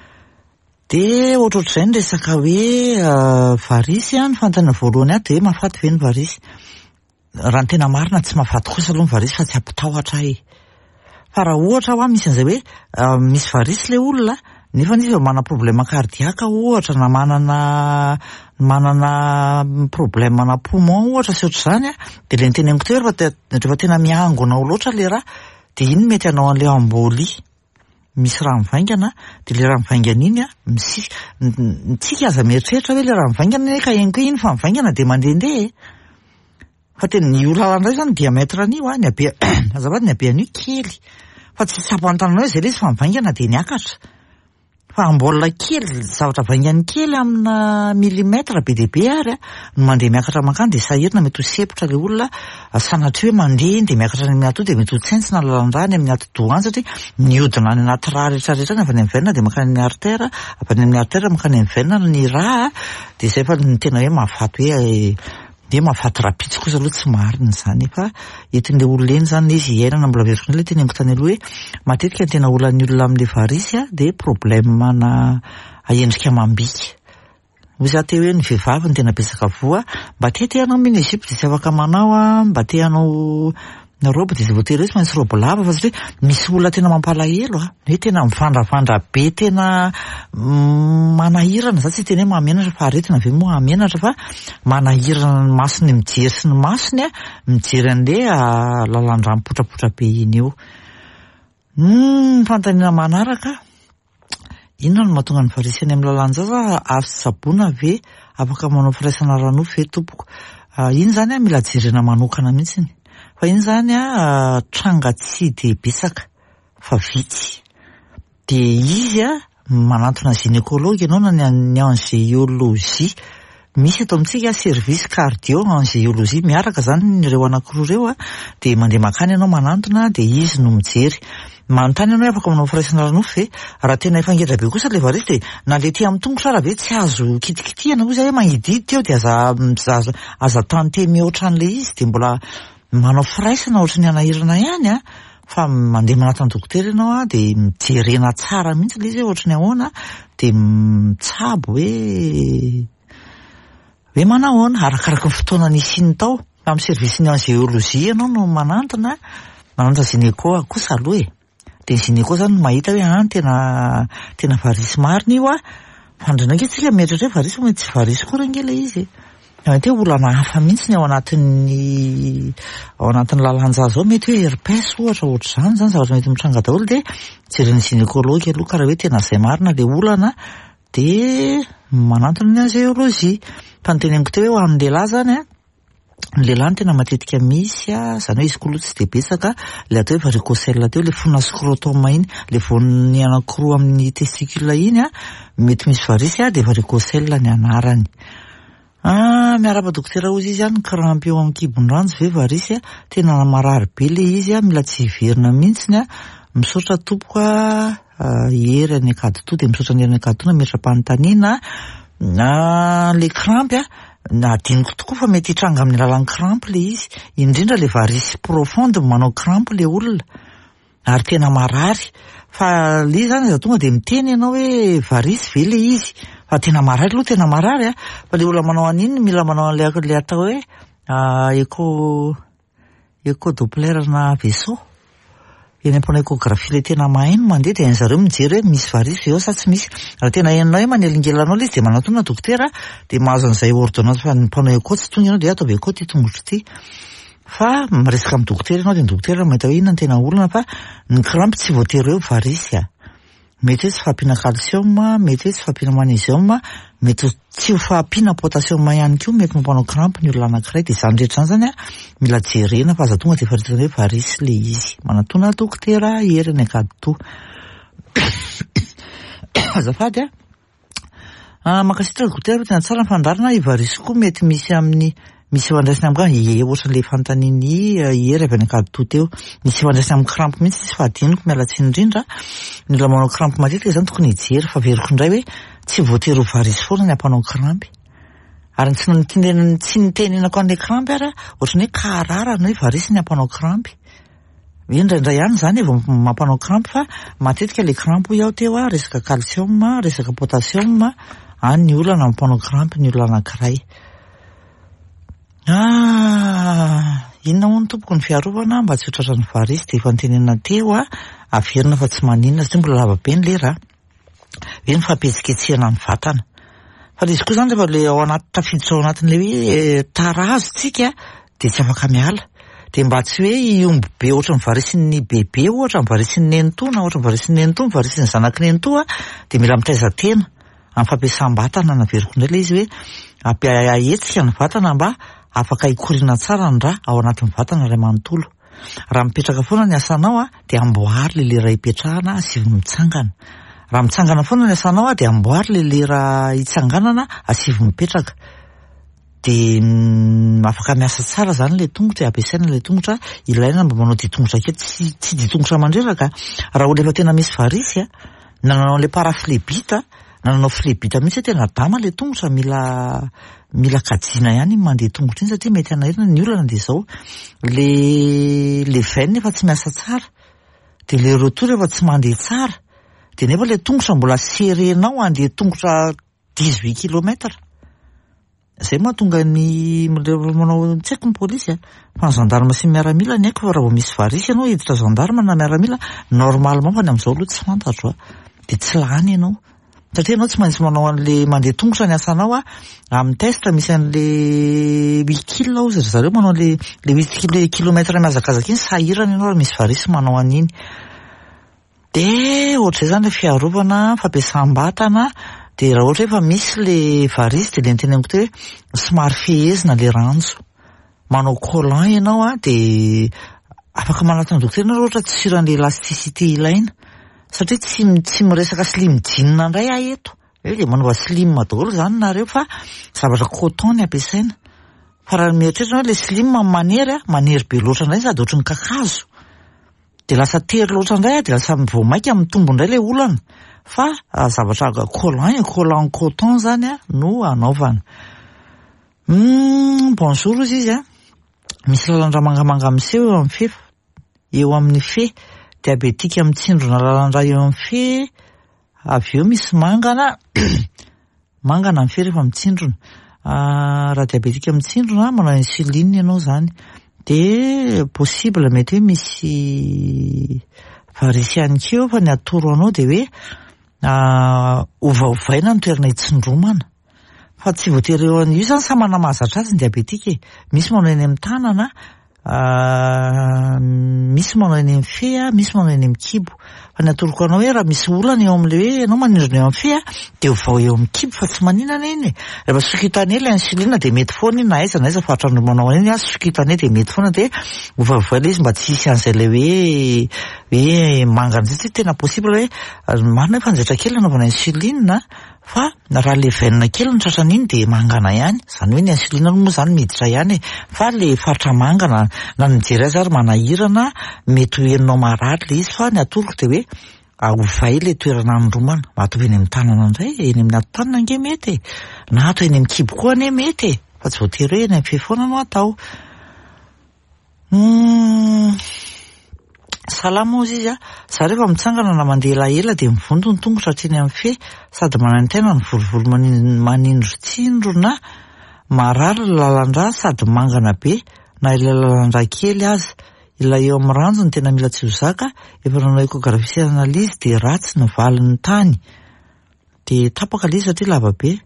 De ohatrohatr'izay ny resaka hoe varisy a, ny fantana voalohany a de hoe mahafaty ve ny varisy. Raha ny tena marina tsy mahafaty kosa aloha ny varisy fa tsy ampitahotra e. Fa raha ohatra hoa misy an'izay hoe misy varisy le olona nefa izy mana problema kardiaka ohatra, na manana manana problema na poumon ohatra sy ohatr'izany a, de le niteneniko teo rehefa tena miangonao loatra le raha, de iny mety anao an'le embolie, misy raha mivaingana, de le raha mivaingana iny a misy tsika aza mieritreritra hoe le raha mivaingana ka eny koa iny fa mivaingana de mandehandeha e. Fa tena ny olala indray zany diamètre an'io a, ny habe azafady ny habe an'io kely, fa tsy sapantanana hoe zay le izy fa mivaingana de niakatra. Fa mbola kely, zavatra vaingany kely amina millimetre be de be ary no mandeha miakatra makany, de sahirina mety ho sepotra le olona, sanatria hoe mandeha de miakatra ny amin'ny ato de mety ho tsentsina lalan-drany amin'ny ati-dohany satria mihodina any anaty rà rehetrarehetra any avy any amin'ny veine de makany amin'ny artère, avy any amin'ny artère makany amin'ny veine ny rà, de izay fa ny tena hoe mahafaty hoe de mahafaty rapitsy kosa aloha tsy marina zany, fa etin'le olona eny zany izy iainana mbola veriko le teneniko tany aloha hoe matetika ny tena olan'ny olona amin'le varisy a de problème na aendrika amam-bika. Ozy aty hoe ny vehivavy ny tena betsaka voa, mba te te hanao mini Egypte tsy afaka manao a, mba te hanao na robe de voatery hoe maintsy robe lava, fa satria misy olona tena mampalahelo a, hoe tena mivandravandra be, tena manahirana, za tsy tena hoe mahamenatra fa aretina ve moa hamenatra, fa manahirana ny masony mijery sy ny masony a, mijery an'le lalandra mipotrapotra be iny eo. Mm, fantaniana manaraka, inona no mahatonga ny varisy any amin'ny lalanjaza, azo sabona ve, afaka manao firaisana ranofo ve tompoko? Iny zany a mila jerena manokana mihitsy. Fa iny zany a tranga tsy de betsaka fa vitsy. De izy a manantona gynécologue ianao na ny angiologie. Misy eto amintsika service cardio angiologie, miaraka zany ireo anankiroa ireo a, de mandeha makany ianao manantona de izy no mijery. Manontany ianao afaka manao firaisana ranofo ve? Raha tena efa ngedra be kosa le varisy de na le ty amin'ny tongotra raha ve tsy azo kitikitihana ozy hoe magnididy teo de aza aza aza tante mihoatra an'le izy de mbola manao firaisana ohatry ny anahirana ihany a, fa mandeha manatona dokotera ianao a de mijerena tsara mihitsy le izy ohatry ny ahoana, de mitsabo hoe hoe manahoana arakaraka ny fotoana nisiny tao. Amin'ny service ny angiologie ianao no manantona, manantona gynéco kosa aloha e. De ny gynéco zany mahita hoe ah tena tena varisy marina io a, fa ndraindray tsika mieritreritra hoe varisy mety tsy varisy koa range le izy. Mety hoe olana hafa mihitsy ny ao anatin'ny ao anatin'ny lalanjaza ao, mety hoe herpes ohatra ohatr'izany zany zavatra mety mitranga daholo, de jereny gynécologue aloha karaha hoe tena zay marina le olana de manantona ny angiologie. Fa ny teneniko teo hoe ho an'ny lehilahy zany a, ny lehilahy tena matetika misy a, zany hoe izy koa aloha tsy de betsaka, le atao hoe varicocèle teo, le fonina scrotum iny, le voany anankiroa amin'ny testicule iny a, mety misy varisy a de varicocèle ny anarany. Ah, miaraba dokotera ozy izy a, ny crampe eo amin'ny kibony ranjo ve varisy a, tena marary be le izy a, mila tsy hiverina mihitsy a, misaotra tompoko a, hery any akady to, de misaotra ny hery any akady to na metram-panontaniana, na le crampe a, na adiniko tokoa fa mety hitranga amin'ny alalan'ny crampe le izy, indrindra le varisy profonde manao crampe le olona, ary tena marary, fa le zany za tonga de miteny ianao hoe varisy ve le izy, fa tena marary aloha, tena marary a, fa le olona manao an'iny mila manao an'le le atao hoe eco eco doppler na vaisseau, eny am-panao ekografia le tena mahaino mandeha dia zareo mijery hoe misy varisy eo sa tsy misy. Raha tena hainao hoe manelingelanao ilay izy dia manatona dokotera dia mahazo an'izay ordonnance fa ny mpanao eko tsy tonga ianao dia ataovy eko ty tongotro ty. Fa miresaka amin'ny dokotera ianao dia ny dokotera mahita hoe inona ny tena olana fa ny crampe tsy voatery hoe varisy a. Mety hoe tsy fahampiana calcium, mety hoe tsy fahampiana magnesium, mety tsy ho fahampiana potassium ihany koa mety mampanao crampe ny olona anankiray dia izany rehetra izany zany a mila jerena fa aza tonga dia faritana hoe varisy le izy. Manatona dokotera ery ny ankaditoa. Azafady a makasitraka dokotera tena tsara ny fandarina ivarisy koa mety misy amin'ny misy ifandraisany amin'ny ohatran'ilay fanontaniany ery avy any ankaditoa teo. Misy ifandraisany amin'ny crampe mihitsy tsy fahadiniko miala tsiny indrindra ny olona manao crampe matetika izany tokony hijery fa veriko indray hoe tsy voatery ho varisy foana ny ampanao crampe. Ary tsy niteneniny tsy nitenenako an'ilay crampe ary ohatran'ny hoe kararana hoe varisy ny ampanao crampe. Indraindray ihany zany vao mampanao crampe fa matetika ilay crampe iaho teo a resaka calcium, resaka potassium any ny olana mampanao crampe ny olona anankiray. Ah, inona ho ny tompoko ny fiarovana mba tsy ho tratran'ny varisy dia efa nitenena teo a averina fa tsy maninona satria mbola lava be ny lera hoe ny fampetsiketsehana ny vatana. Fa izy koa zany rehefa le ao anaty tafiditra ao anatin'ilay hoe tarazo tsika dia tsy afaka miala. Dia mba tsy hoe iomby be ohatran'ny varisin'ny bebe ohatra ny varisin'ny nenitoa na ohatran'ny varisin'ny nenitoa ny varisin'ny zanaky nenitoa dia mila mitaiza tena amin'ny fampiasam-batana na veriko indray ilay izy hoe ampihetsika ny vatana mba afaka ikoriana tsara ny raha ao anatin'ny vatana iray manontolo. Raha mipetraka foana ny asanao a dia amboary le lera ipetrahana asivy mitsangana. Raha mitsangana foana ny asanao a dia amboary le lera itsanganana asivy mipetraka. Dia mm, afaka miasa tsara zany le tongotra, ampiasaina le tongotra, ilaina mba manao ditongotra kely tsy tsy ditongotra mandreraka. Raha olona efa tena misy varisy a, nananao le paraflebita, nananao flebita mihitsy tena dama le tongotra mila mila kajiana ihany mandeha tongotra iny satria mety anahirana ny olana dia izao le le veine efa tsy miasa tsara dia le retour efa tsy mandeha tsara dia nefa le tongotra mbola serenao andeha tongotra dix-huit kilomètres. Izay mahatonga ny manao tsy haiko ny polisy a fa ny gendarme sy miaramila ny haiko fa raha vao misy varisy ianao hiditra gendarme na miaramila normalement fa ny amin'izao aloha tsy fantatro a dia tsy lany ianao satria ianao tsy maintsy manao an'le mandeha tongotra ny asanao a amin'ny test misy an'le huit kilo ozy ry zareo manao le le huit kilomètres mihazakazaka iny sahirana ianao raha misy varisy manao an'iny. Dia ohatr'izay zany le fiarovana fampiasam-batana. Dia raha ohatra efa misy le varisy dia le niteneniko teo hoe somary fehezina le ranjo manao collant ianao a dia afaka manatona dokotera ianao ohatra tsy siran'le elasticité ilaina satria tsy tsy miresaka slim jean indray ah eto hoe dia manova slim daholo zany nareo fa zavatra coton ny ampiasaina. Fa raha mieritreritra hoe le slim manery a manery be loatra indray sady ohatran'ny kakazo dia lasa tery loatra indray a dia lasa vao maika amin'ny tombo indray le olana. Fa zavatra collant collant coton zany a no anaovana. Mm, bonjour izy izy a misy lalandra mangamanga miseho eo amin'ny fe eo amin'ny fe diabetika mitsindrona lalandra eo amin'ny fe avy eo misy mangana mangana amin'ny fe rehefa mitsindrona. Raha diabetika mitsindrona manao insuline ianao zany dia possible mety hoe misy varisy ihany keo fa ny atoro anao dia hoe ovaovaina ny toerana itsindromana fa tsy voatery eo an'io zany samy manana mahazatra azy ny diabetika e. Misy manao eny amin'ny tanana, misy manao eny amin'ny fe, misy manao eny amin'ny kibo. Fa ny atoroko anao hoe raha misy olana eo amin'le hoe ianao manindrona eo amin'ny fe dia ovao eo amin'ny kibo fa tsy maninana iny. Rehefa sokitana ela insuline dia mety foana iny na aiza na aiza fa hatran'ny manao iny a sokitana dia mety foana dia ovavao ilay izy mba tsy hisy an'izay le hoe hoe mangana zay tena possible hoe marina hoe fanjaitra kely anaovana insuline fa raha le veine kely ny tratrany iny dia mangana ihany. Izany hoe ny insuline moa izany miditra ihany fa le faritra mangana na nijery azy ary manahirana mety ho henonao marary le izy fa ny atoroko dia hoe ovay le toerana andromana mahatovy eny amin'ny tanana indray eny amin'ny ato-tanana nge mety na atao eny amin'ny kibo koa ane mety fa tsy voatery hoe eny amin'ny fe foana no atao. Salama ozy izy a za rehefa mitsangana na mandeha elaela dia mivondo ny tongotra hatreny amin'ny fe sady manantaina ny volovolo manindrotsindrona marary lalandra sady mangana be na ilay lalandra kely azy ilay eo amin'ny ranjony tena mila tsy ho zaka. Efa nanao échographie analyse de ratsy ny valin'ny tany. De tapaka ilay izy satria lava be.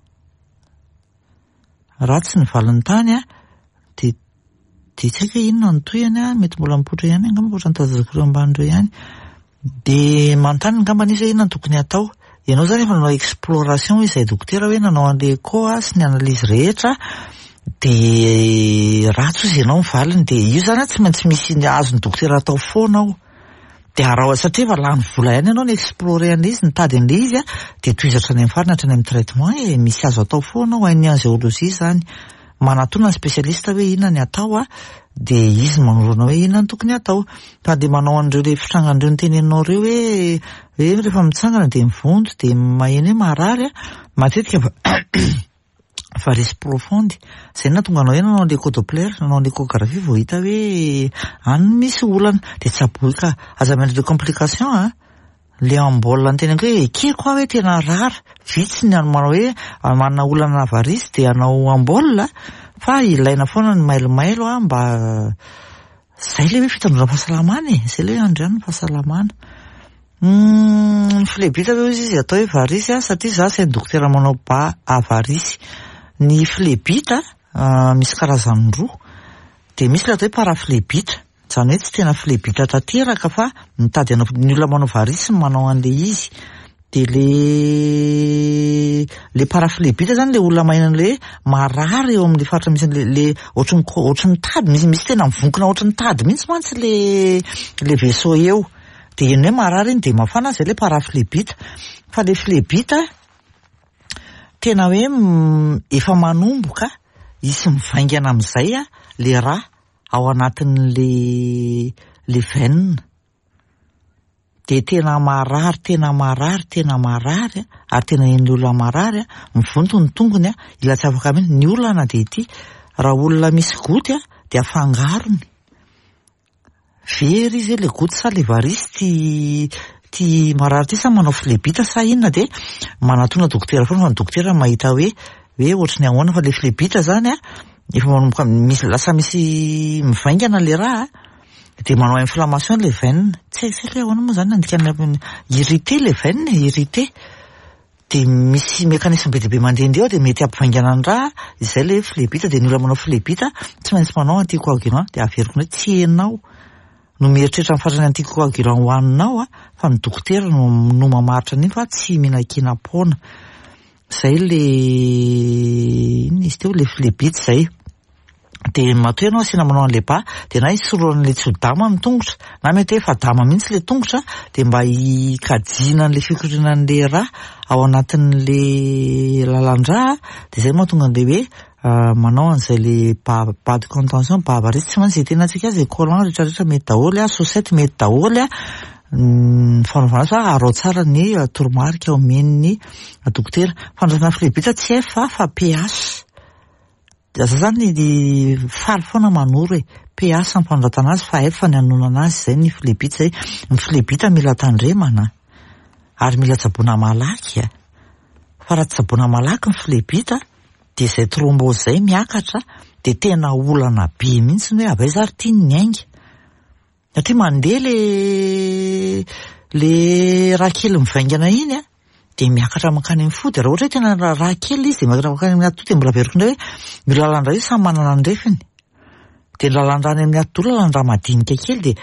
Ratsy ny valin'ny tany a. De de tsy haiko hoe inona ny toyany a, mety mbola mipoitra ihany angamba ohatrany tazakiro amban'ireo ihany. De manontany ngamba nisy hoe inona ny tokony atao. Ianao zany efa nanao exploration izay dokotera hoe nanao an'le écho sy ny analyse rehetra. De ratsy izy ianao mivaliny de io zany tsy maintsy misy azony dokotera atao foana ao. De arao satria efa lany vola ihany ianao ny explorer an'le izy, nitady an'le izy a, de toizatra any amin'ny farina hatrany amin'ny traitement e misy azo atao foana ao any angiologie zany. Manatona ny spécialiste hoe inona ny atao a, de izy manorana hoe inona ny tokony atao. Fa de manao an'ireo le fitrangandreo nyteneninao reo hoe hoe rehefa mitsangana de mivonto de maheno hoe marary a, matetika varice profonde. Zay na tonga anao hoe nanao le écho-doppler, nanao le échographie vao hita hoe any misy olana. De tsy aboika aza miandry de complication a. Le ambola ny teneniko hoe ekeko hoe tena rara. Vitsy ny manao hoe manana olana varice de anao ambola. Fa ilaina foana ny mailomailo a mba zay le hoe fitandrona fahasalamana e. Zay le hoe andriana ny fahasalamana. Ny flebita hoe izy atao hoe varice a, satria za sy ny dokotera manao ba a varice. Ny flebita misy karazany roa. De misy le atao hoe paraflebita. Zany hoe tsy tena flebita tanteraka fa mitady ny olona manao varice manao an'le izy. De le le paraflebita zany le olona maheno le marary eo amin'ny faritra misy le le ohatrany ohatrany tady, misy misy tena mivonkona ohatrany tady mihitsy mantsy le le vaisseau eo. De eny hoe marary iny de mafana zay le paraflebita. Fa le flebita tena hoe efa manomboka izy mivaingana amin'izay a le rà ao anatin'le le veine. De tena marary, tena marary, tena marary ary tena eny olona marary a, mivonto ny tongony a, ila tsy afaka mihitsy ny olana de ity. Raha olona misy goty a de afangarony. Very izy le goty sa le varice ty ty marary ty sa manao flebita sa inona, de manatona dokotera foana fa ny dokotera mahita hoe hoe ohatrany ahoana fa le flebita zany a efa manomboka misy lasa misy mivaingana le raha de manao inflammation le veine. Tsy tsy le ahoana moa zany nandikana irrité le veine, irrité. De misy mécanisme be be mandehandeha de mety ampivaingana ny raha, izay le flebita. De ny olona manao flebita tsy maintsy manao anticoagulant. De averiko hoe tsy enao no mieritreritra mifatrany anticoagulant hoaninao a, fa ny dokotera no, no mamaritra an'iny fa tsy mihinan-kena paona. Zay le iny izy teo le flebita zay. De matoa ianao asina manao an'le ba de na isororan'le tsy ho dama ny tongotra na mety hoe fa dama mihitsy le tongotra de mba hikajiana an'le fikorinan'le raha ao anatin'le lalan-drà. De zay mahatonga an'le hoe manao an'izay le ba ba de contention, ba varice tsy mantsy tena antsika azy collant rehetra rehetra mety daholo a, chaussette mety daholo a. Fanaovana fa arao tsara ny toromarika omen'ny dokotera. Fandraisana flebita tsy efa fa P H. Aza zany ny faly foana manoro e pH ny fandrantana azy fa efa ny anonana azy. Zay ny flebita zay. Ny flebita mila tandremana ary mila tsaboana malaky a. Fa raha tsaboana malaky ny flebita de zay thrombose zay miakatra de tena olana be mihitsy hoe avy aiza ary tiany ny ainga. Satria mandeha le le raha kely mivaingana iny a de miakatra mankany amin'ny fo. De raha ohatra hoe tena raha kely izy de miakatra mankany amin'ny ato de mbola averiko indray hoe io lalan-drà io samy manana ny refiny. De lalan-drà any amin'ny ato lalan-drà madinika kely de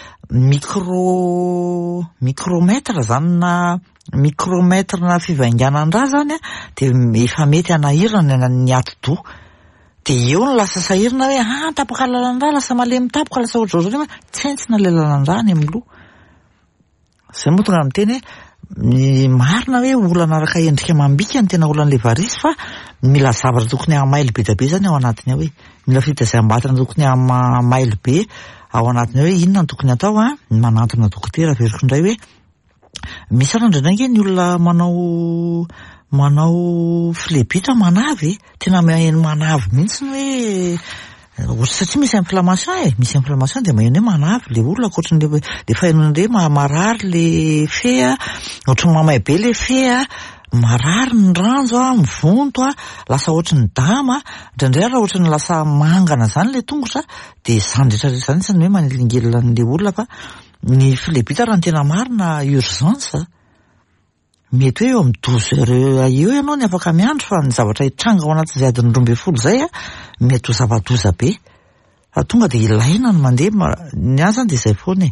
micro micromètre zany na micromètre na fivainganan-drà zany a, de efa mety anahirana ny ato-do. De eo no lasa sahirana hoe ah tapaka lalan-drà lasa malemy tapaka lasa ohatr' ohatr' tsentsina le lalan-drà any amin'ny loha. Zay moa tonga amin'ny teny hoe marina hoe olana araka endrika mambika ny tena olan'le varice fa mila zavatra tokony hamailo be be zany ao anatiny ao hoe mila fitazam-batana tokony hamailo be ao anatiny ao hoe inona ny tokony atao a. Manantona dokotera averiko indray hoe misy ara indraindray ny olona manao manao flebita manavy, tena maheno manavy mihitsy hoe ohatry satria misy inflammation e, misy inflammation de maheno hoe manavy le olona akoatran'le le fahenon'le marary le fe a, ohatry mamay be le fe a, marary ny ranjo a, mivonto a, lasa ohatry ny dama, indraindray raha ohatry ny lasa mangana zany le tongotra, de zany rehetrarehetra zany isany hoe manelingelina an'le olona fa ny filebita raha ny tena marina urgence mety hoe eo amin'ny douze heures eo ianao ny afaka miandro fa ny zavatra hitranga ao anaty zay adiny roa ambin'ny folo zay a mety ho zava-doza be fa tonga de ilaina ny mandeha ny azy zany de zay foana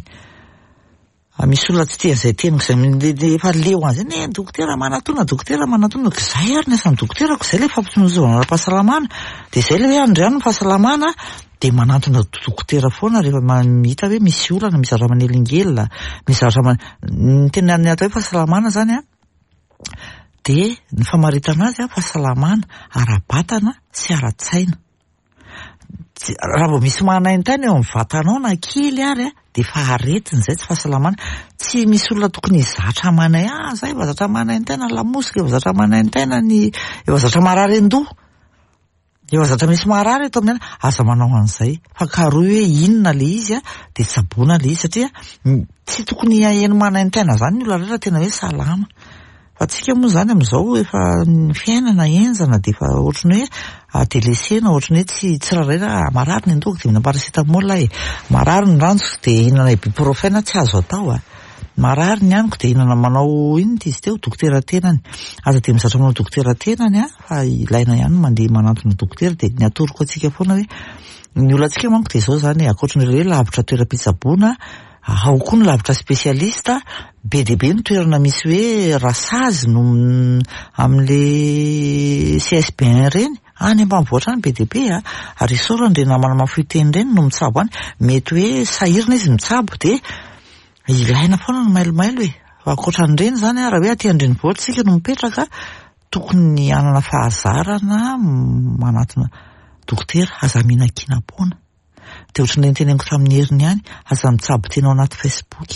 e misy olona tsy tia zay teniko zay efa leo an'izay ne dokotera manatona dokotera manatona zay ary ny asan'ny dokoterako zay le fampitsinozovana ara-pahasalamana de zay le hoe andriano ny fahasalamana de manatona dokotera foana rehefa mahita hoe misy olana misy zavatra manelingelina misy zavatra ny tena ny atao hoe fahasalamana zany a de ny famaritana azy a fahasalamana ara-batana sy ara-tsaina raha vao misy manaintany eo amin'ny vatanao na kely ary a de fa aretin' zay tsy fahasalamana tsy misy olona tokony zatra manay ah zay efa zatra manaintena lamosika efa zatra manaintena ny efa zatra marary an-doha efa zatra misy marary eto amin'ny aza manao an'izay fa karoy hoe inona le izy a de tsaboana le izy satria tsy tokony eny manaintena zany ny olona rehetra tena hoe salama fa tsika moa zany amin'izao efa ny fiainana enzana de efa ohatrany hoe telesena ohatrany hoe tsy tsiraraina marary ny andoko de mihina paracetamol e marary ny ranjoko de hinana ibuprofène tsy azo atao a marary ny aniko de hinana manao inona izy teo dokotera tenany aza de mizatra manao dokotera tenany a fa ilaina ihany mandeha manantona dokotera de ny atoroko atsika foana hoe ny olona atsika manko de zao zany akoatran'ireo lavitra toeram-pitsaboana ao koa ny lavitra spesialista be de be ny toerana misy hoe rasazy no amin'le C S B un reny any ambanivohatra any be de be a ary isorany re namana mafoiteny reny no mitsabo any mety hoe sahirina izy mitsabo de ilaina foana ny mailomailo e fa akoatran'ireny zany a raha hoe aty andrenivohitra sika no mipetraka tokony anana fahazarana manatona dokotera aza mihinan-kina bona de ohatrany teneniko tamin'ny heriny ihany aza mitsabo tena ao anaty Facebook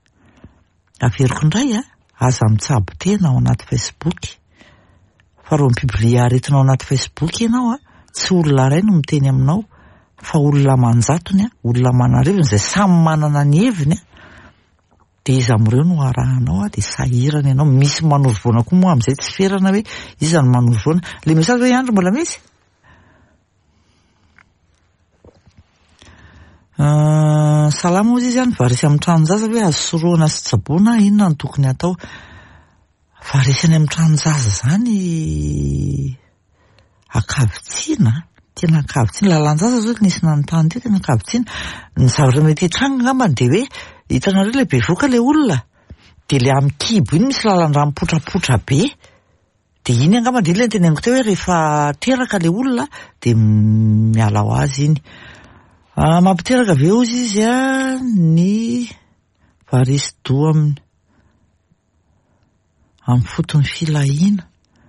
averiko indray a aza mitsabo tena ao anaty Facebook fa ro mipiblia aretina ao anaty Facebook ianao a tsy olona ray no miteny aminao fa olona manjatony a olona manareviny zay samy manana ny heviny a de izy am'ireo no arahanao a de sahirana ianao misy manorovoana koa moa am'izay tsy ferana hoe iza ny manorovoana le mesazy hoe andro mbola misy Uh, salama ozy izy ihany varisy amin'ny tranonjaza hoe azo soroana sy tsaboana inona ny tokony atao varisy any amin'ny tranonjaza zany akavitsiana tena akavitsiana lalanjaza zao nisy nanontany teo tena akavitsiana ny zavatra mety hitranga ngambany de hoe hitanareo le bevoka le olona de le amin'ny kibo iny misy lalan-drà mipotrapotra be de iny angambany de iny le teneniko teo hoe rehefa teraka le olona de miala ho azy iny Ah, mampiteraka avy eo izy izy a ny varisy doa amin'ny amin'ny fotony filahina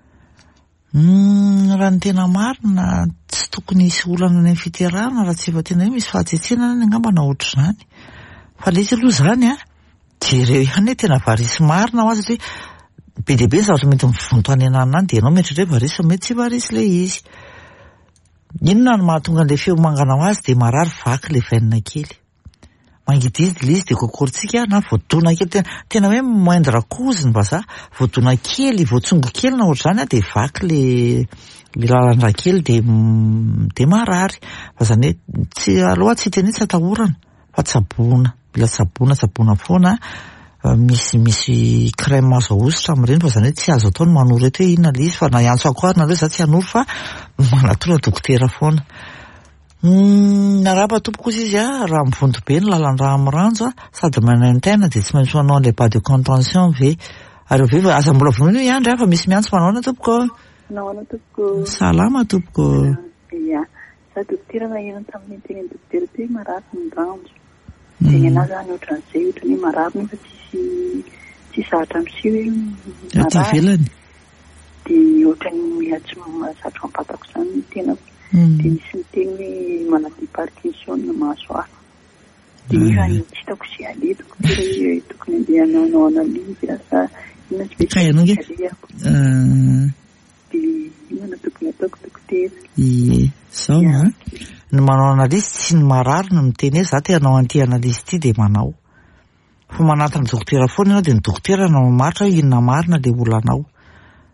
mm, raha ny tena marina tsy tokony hisy olana ny fiterahana raha tsy efa tena hoe misy fahatsetsena ny angambana ohatr' zany fa le izy aloha zany a jereo ihany hoe tena varisy marina ho azy hoe be de be ny zavatra mety mivonto any ananany de ianao mietratra hoe varisy fa mety tsy varisy le izy inona no mahatonga an'le feo mangana ho azy de marary vaky le vainina kely mangidizy le izy de kokoritsika na voadona kely tena, tena hoe moindre cause ny vazaha voadona kely voatsongo kely na ohatr' zany a de vaky le le lalan-drà kely de de marary fa zany hoe tsy aloha tsy teny tsy atahorana fa tsaboana mila tsaboana tsaboana foana misy misy crème azo ahositra amin'ireny fa zany hoe tsy azo atao ny manoro eto hoe inona le izy fa na iantso akoary nareo za tsy hanoro fa manatona dokotera foana naraba tompoko kosa izy a raha mivonto be ny lalan-drà amin'ny ranjo a sady manaintaina de tsy maintsy manao an'ilay bas de contention ve ary ve fa aza mbola vonoina io andry a fa misy miantso manao na tompoko nahoana tompoko salama tompoko ia za dokotera naheno tamin'ny teny dokotera teo marary ny ranjo de anazy zany ohatran'izay ohatrany marary nefa tsisy tsy zatra miseho hoe aty ivelany de ohatrany mihatsy mazatra ampatako zany ny tenako de misy miteny hoe maladie Parkinson na maso ahy de iza tsy hitako sy aleha dokotera hoe tokony andeha hanao analyse asa inona spesialistariako de inona tokony ataoko dokotera ie zao a ny manao analyse tsy ny marary no miteny hoe za te hanao an'ity analyse ity de manao fa manatona dokotera foana ianao de ny dokotera no maritra hoe inona marina le olanao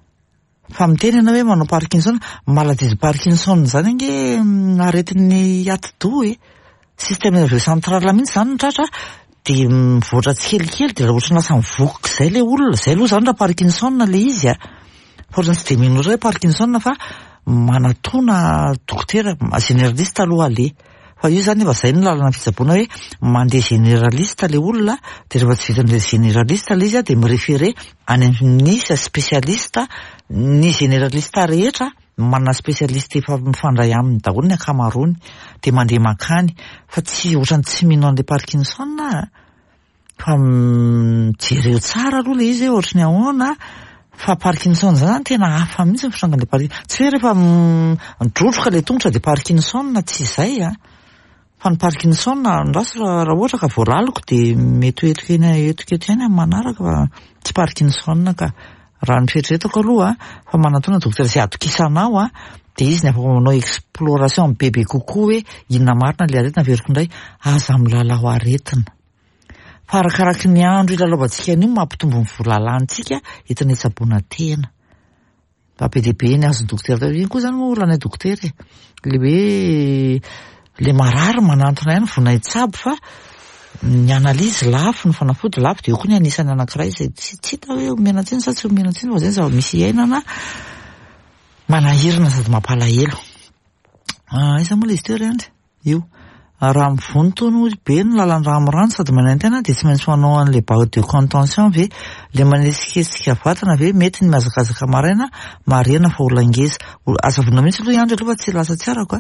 fa miteny ianao hoe manao Parkinson, maladie Parkinson zany ange aretin'ny atido e, système nerveux central mihitsy zany ny tratra de mivoatra tsikelikely de raha ohatra lasa mivokoka izay le olona, zay aloha zany raha Parkinson le izy a. Fa ohatrany tsy de mino hoe Parkinson fa manatona dokotera généraliste aloha le. Fa io zany efa zay ny lalana fitsaboana hoe mandeha généraliste le olona, de rehefa tsy vitan'le généraliste le izy a de miréféré any amin'ny spécialiste, ny généraliste rehetra manana spécialiste efa mifandray aminy daholo ny akamaroany de mandeha makany, fa tsy ohatrany tsy mino an'le Parkinson fa jereo tsara aloha le izy hoe ohatrany ahoana. Fa Parkinson zany tena hafa mihitsy mitranga le Parkinson, tsy hoe rehefa midrodroka le tongotra de Parkinson tsy izay a. Fa ny Parkinson ndraso raha ohatra ka voalaloko de mety etoka eny etoka eto ihany amin'ny manaraka fa tsy Parkinson ka raha ny fieritreretako aloha fa manatona dokotera izay atokisanao a de izy ny afaka manao exploration amin'ny bebe kokoa hoe inona marina le aretina veriko indray aza milala ho aretina. Fa arakaraky ny andro ilalaovantsika an'io mampitombo ny volalantsika eto ny tsaboana tena. Ba be dehibe ny azo dokotera iny koa zany moa olanay dokotera le hoe le marary manantona ihany vonay tsabo fa ny analizy lafo, ny fanafody lafo de eo koa ny anisany anankiray izay tsy hita hoe omena tsiny sa tsy omena tsiny fa zay zava misy iainana manahirana sady mampalahelo. Isa moa le izy teo ry andry io raha mivontono be ny lalan-draha mirano sady manentena de tsy maintsy manao an'le barre de contention ve le manesikesika vatana ve mety ny miazakazaka maraina marena fa olangeza azavona mihitsy aloha andro aloha fa tsy lasa tsarako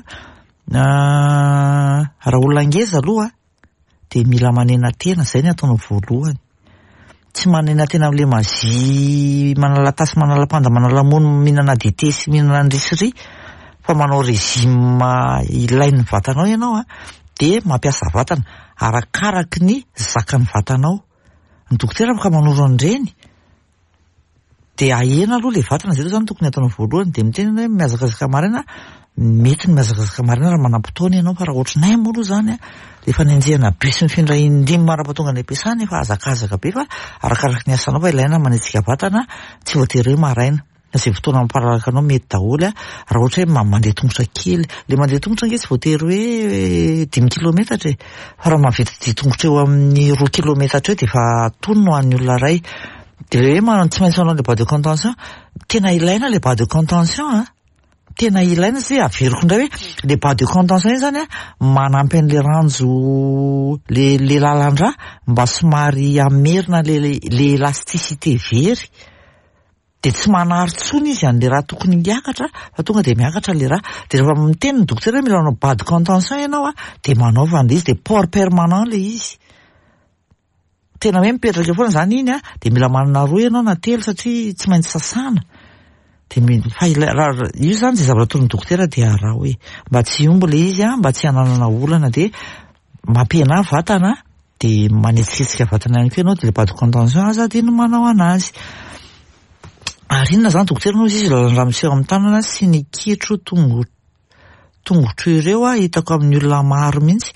raha olangeza aloha de mila manena tena, zay ny ataonao voalohany. Tsy manena tena am'le mazy manala tasy manala panda manala mono mihinana dite sy mihinana andrisiri fa manao régime ilain'ny vatanao ianao a de mampiasa vatana arakaraky ny zakan'ny vatanao. Ny dokotera afaka manoro an'ireny de ahena aloha le vatana zay zany tokony ataonao voalohany de miteny hoe miazakazaka maraina mety ny miazakazaka marina raha manam-potoana ianao fa raha ohatrinay moa aloha zany a efa nenjehana be sy mifindra indimy mara-patonga ny ampiasana efa azakazaka be fa arakaraky ny asanao fa ilaina manetsika vatana tsy voatery hoe maraina zay fotoana mampalalaka anao mety daholo a raha ohatra hoe mandeha tongotra kely le mandeha tongotra nge tsy voatery hoe dimy kilometatra e fa raha mavety tongotra eo amin'ny roa kilometatra eo de efa tonona ho an'ny olona ray de le hoe manao tsy maintsy manao le barre de contention tena ilaina le barre de contention a tena ilaina sy averiko indray hoe le barre de contention iny zany a manampy an'le ranjo le le lalandra mba somary amerina le le elasticité very de tsy manary tsony izy an'le raha tokony miakatra fa tonga de miakatra le raha de rehefa miteny ny dokotera mila manao barre de contention ianao a de manaova an'le izy de port permanent le izy tena hoe mipetraka foana zany iny a de mila manana roa ianao na telo satria tsy maintsy sasana de fa io zany zay zavatra ataon'ny dokotera de araha hoe mba tsy ombo le izy a mba tsy hananana olana de mampihana vatana de manetsiketsika vatana ihany koa ianao de le barre de contention aza de no manao anazy. Ary inona zany dokotera no izy lalandra miseho amin'ny tanana sy ny kitro tongo tongotro ireo a hitako amin'ny olona maro mihitsy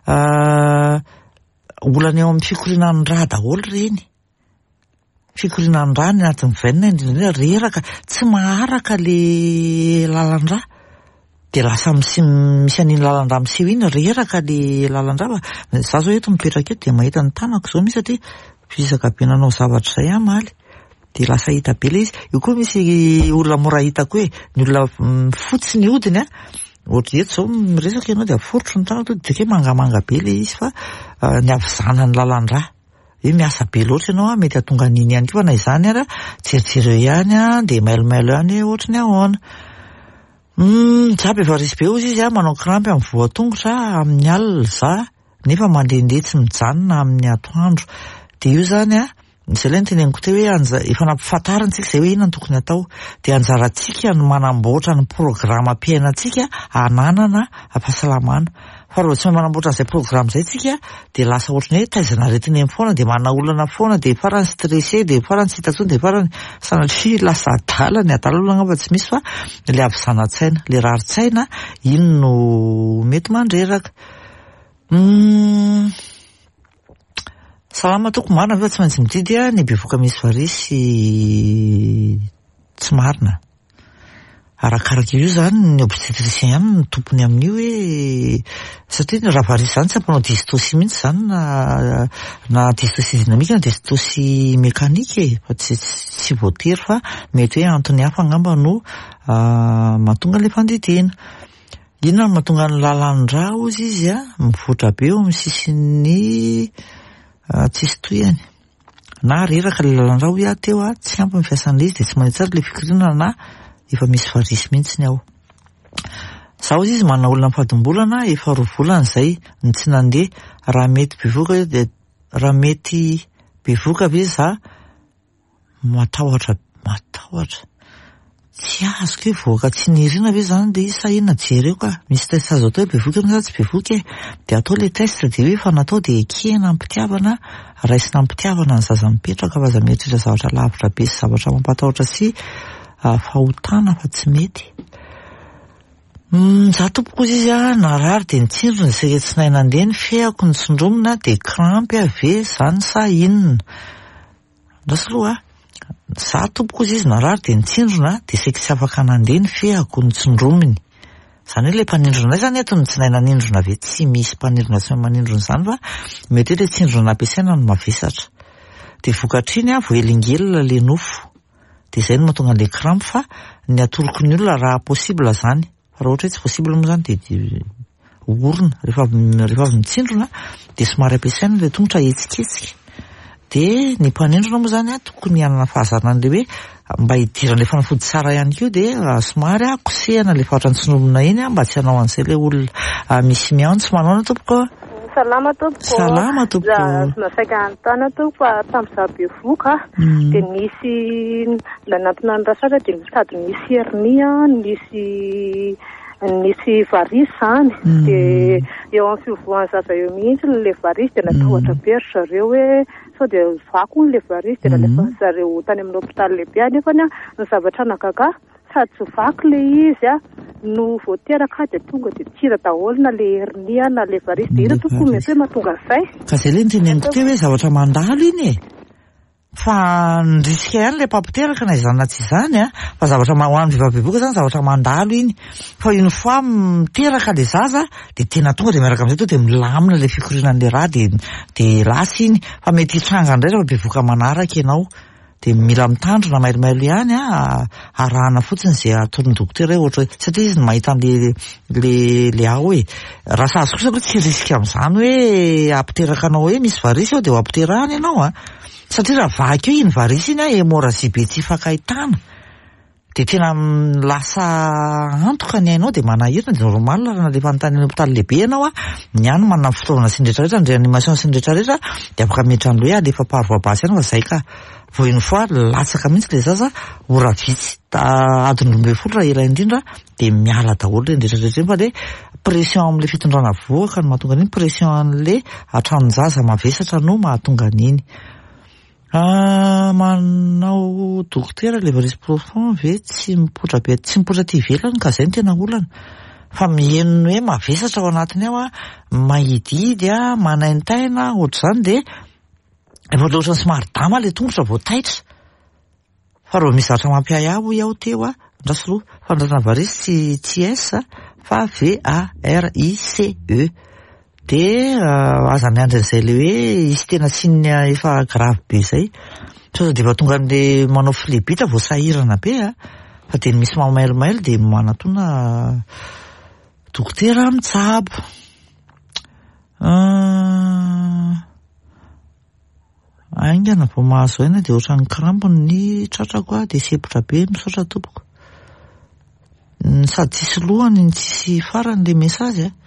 olana eo amin'ny fikorinan'ny raha daholo reny fikorinan'ny raha ny anatin'ny vainina indrindra reraka tsy maharaka le lalandra de lasa misy misy an'iny lalandra miseho iny reraka le lalandra fa za zao eto mipetraka eto de mahita ny tanako zao misy aty fisaka be nanao zavatra zay amaly de lasa hita be le izy io koa misy olona mora hitako hoe ny olona fotsy ny hodiny a ohatra eto zao miresaka ianao de aforotro ny tanako de hoe mangamanga be le izy fa ny avizana ny lalandra hoe miasa be loatra ianao a mety atonga an'iny ihany koa fa na izany ara jerijereo ihany a de mailomailo ihany ohatra ny ahoana jaby efa risy be ozy izy a manao krampy amin'ny voatongotra amin'ny alina za nefa mandehandeha tsy mijanona amin'ny atoandro de io zany a zay ilay ny teneniko teo hoe efa nampifantarantsika zay hoe inona ny tokony atao de anjarantsika no manamboatra ny programa ampiainantsika hananana fahasalamana fa raha tsy manamboatra an'izay programa izay tsika de lasa ohatrany hoe taizana aretina eny foana de manana olana foana de farany stressé de farany tsy hitatsony de farany sanatria lasa adala ny adala olona angamba tsy misy fa le avy-zanatsaina le rarin-tsaina iny no mety mandreraka. Salama toko marina fa tsy maintsy mididy a ny bevoka misy varisy tsy marina arakaraka io zany ny obstétricien ihany ny tompony amin'io hoe satria raha varisy zany tsy ampanao dystocie mihitsy zany na na dystocie dynamique na dystocie mécanique e fa tsy tsy voatery fa mety hoe antony hafa angamba no mahatonga le fandidina. Inona no mahatonga ny lalan-drà ozy izy a mivoatra be eo amin'ny sisiny tsisy tohany na reraka le lalan-drà ho ia teo a tsy ampy mifiasan'le izy de tsy manitsy ary le fikirinana na efa misy varisy mihitsy ny ao. Zaho izy manao olona mifadimbolana efa roa volana zay ny tsy nandeha raha mety bevoka de raha mety bevoka ve za matahotra matahotra tsy azoko hoe voaka tsy nirina ve zany de isa inona jereo ka misy test azo atao hoe bevoka na tsy bevoka e de atao le test de hoe fa natao de ekena ampitiavana raisina ampitiavana ny zaza mipetraka fa za mieritritra zavatra lavitra be sy zavatra mampatahotra sy fahotana fa tsy mety. Za tompoko izy a narary de nitsindrona izay tsy nahay nandeha ny feako ny tsindromina de crampy ave zany sa inona ndasy loha za tompoko izy izy narary de nitsindrona de saika tsy afaka nandeha ny feako ny tsindrominy zany hoe le mpanindrona zany eto ny tsy nahay nanindrona ave tsy misy mpanindrona tsy manindrona zany fa mety hoe le tsindrona ampiasaina no mavesatra de vokatriny a voelingelina le nofo de zay no mahatonga le crampe fa ny atoroko ny olona raha possible zany fa raha ohatra hoe tsy possible moa zany de orona rehefa rehefa avy mitsindrona de somary ampiasaina le tongotra etsiketsika de ny mpanindrona moa zany a tokony hanana fahazarana le hoe mba hidirana le fanafody tsara ihany keo de somary a kosehana le fahatra ny tsindromina iny a mba tsy hanao an'izay le olona misy miantsy manao na tompoko. Salama tompoko. Salama tompoko. Nasaika antana tompoko tamin'izaho bevoka de nisy nanantona ny rasatra de sady nisy hernia nisy nisy varisy zany de eo amin'ny fivoahan'ny zaza eo mihitsy le varisy de natahotra be ry zareo hoe sao de vako le varisy de nalefa zareo tany amin'ny hôpitaly lehibe nefa ny zavatra nagaga sady tsy vaky le izy a no voateraka de tonga de tira daholo na le hernia na le varisy de ina toko mety hoe mahatonga zay ka zay le niteneniko teo hoe zavatra mandalo iny e fa nrisika ihany le pampiteraka na izany na tsy izany a fa zavatra hoan'ny vehivavy bevoka zany zavatra mandalo iny fa une fois miteraka le zaza de tena tonga de miaraka am'izay to de milamina le fikorinan'le raha de de lasy iny fa mety hitranga indray rehefa bevoka manaraka ianao de mila mitandrina mailomailo ihany a arahana fotsiny zay ataon'ny dokotera hoe ohatra hoe satria izy ny mahita le le le ao hoe raha sazy kosa aloha tsy risika amin'izany hoe ampiteraka anao hoe misy varisy ao de ho ampiterahany ianao a satria raha vaky eo iny varisy iny a hémorragie be tsy fakahitana de tena lasa antoka ny ainao de manahirana de normal raha nalefa ny tany hôpitaly lehibe ianao a ny any manana fitaovana sy ny rehetrarehetra ny réanimation sy ny rehetrarehetra de afaka metra an'le hoe alefa paroabasy ianao fa zay ka vo une fois latsaka mihitsy le zaza ora vitsy adiny roa ambin'ny folo raha ela indrindra de miala daholo le rehetrarehetra fa le pression amin'le fitondrana voaka no mahatonga an'iny pression an'le atranon zaza mavesatra no mahatonga an'iny. Ah, manao dokotera le varisy profond ve tsy mipotra be tsy mipotra ty ivelany ka zay ny tena olana fa mienony hoe mavesatra ao anatiny ao a mahidihidy a manaintaina ohatr'izany de efa loatra ny somary dama le tongotra vao taitra fa ro misy zavatra mampiay aho iaho teo a ndrasy roa fandrana varisy tsy tsy S fa V A R I C E de aza ny andry an'izay le hoe izy tena sinny efa grave be zay sao de efa tonga am'le manao filebitra vao sahirana be a fa de misy mamailomailo de manatona dokotera mitsabo aingana vao mahazo aina de ohatran'ny crampony ny tratrako a de sepotra be misaotra tompoko sady tsisy lohany ny tsisy farany le mesazy a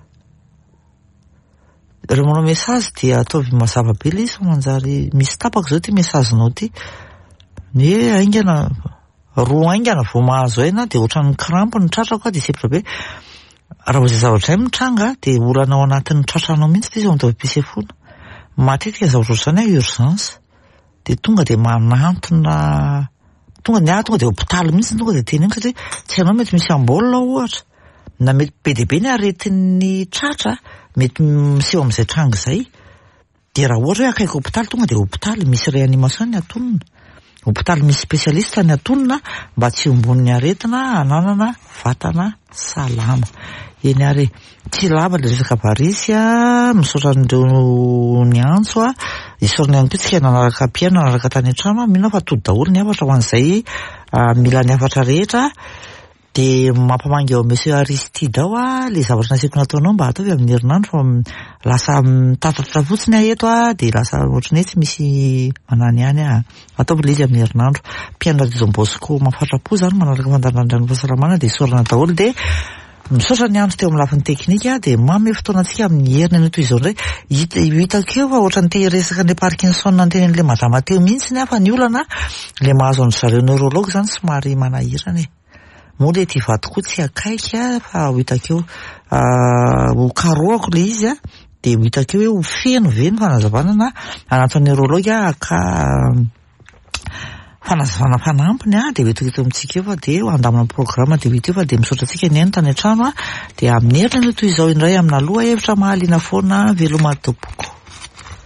rehefa manao mesazy dia ataovy mazava be le izy fa manjary misy tapaka zao ty mesazinao ty ny hoe aingana roa aingana vao mahazo aina de ohatran'ny crampony tratrako a de sepotra be raha zay zavatra zay mitranga de olana ao anatin'ny tratranao mihitsy ty izy ao am-tavam-pisefona matetika zavatra ohatr'izany a urgence de tonga de manantona tonga ny ah tonga de hôpitaly mihitsy tonga de tena iny satria tsy hainao mety misy ambolina ohatra na mety be de be ny aretin'ny tratra mety miseho amin'izay tranga izay de raha ohatra hoe akaiky hôpitaly tonga de hôpitaly misy réanimation ny atonona hôpitaly misy spesialista ny atonona mba tsy ombon'ny aretina ananana vatana salama. Eny ary tsy lava le resaka varisy a misaotra an'ireo ny antso a isorony ihany koa tsika nanaraka mpiaina nanaraka tany an-trano mino fa tody daholo ny hafatra ho an'izay mila ny hafatra rehetra de mampamangy eo monsieur Aristide ao a le zavatra nasiko nataonao mba ataovy amin'ny herinandro fa lasa mitatatra fotsiny a eto a de lasa ohatrany hoe tsy misy manany ihany a ataovy le izy amin'ny herinandro. Mpianatra Don Bosco mafatrapo zany manaraka fandandrandran'ny fahasalamana de isorana daholo de misaotra ny andro teo amin'ny lafiny teknika de mamy fotoanantsika amin'ny herinana toy izao indray hitako eo fa ohatrany te resaka le Parkinson antenan'le madrama teo mihitsy nefa ny olana le mahazo an'ny zareo neurologue zany somary manahirana e. Moa le ty vato koa tsy akaika fa ho hitako eo ho karoako le izy a de ho hitako eo ho feno ve ny fanazavanana anatin'ny neurologue aka fanazavana fanampiny a de ho hitako eto amintsika eo fa de andamina programa de ho hita eo fa de misaotra tsika ny eny tany an-trano a de amin'ny herinana toy izao indray amin'ny aloha hevitra mahaliana foana veloma topoko.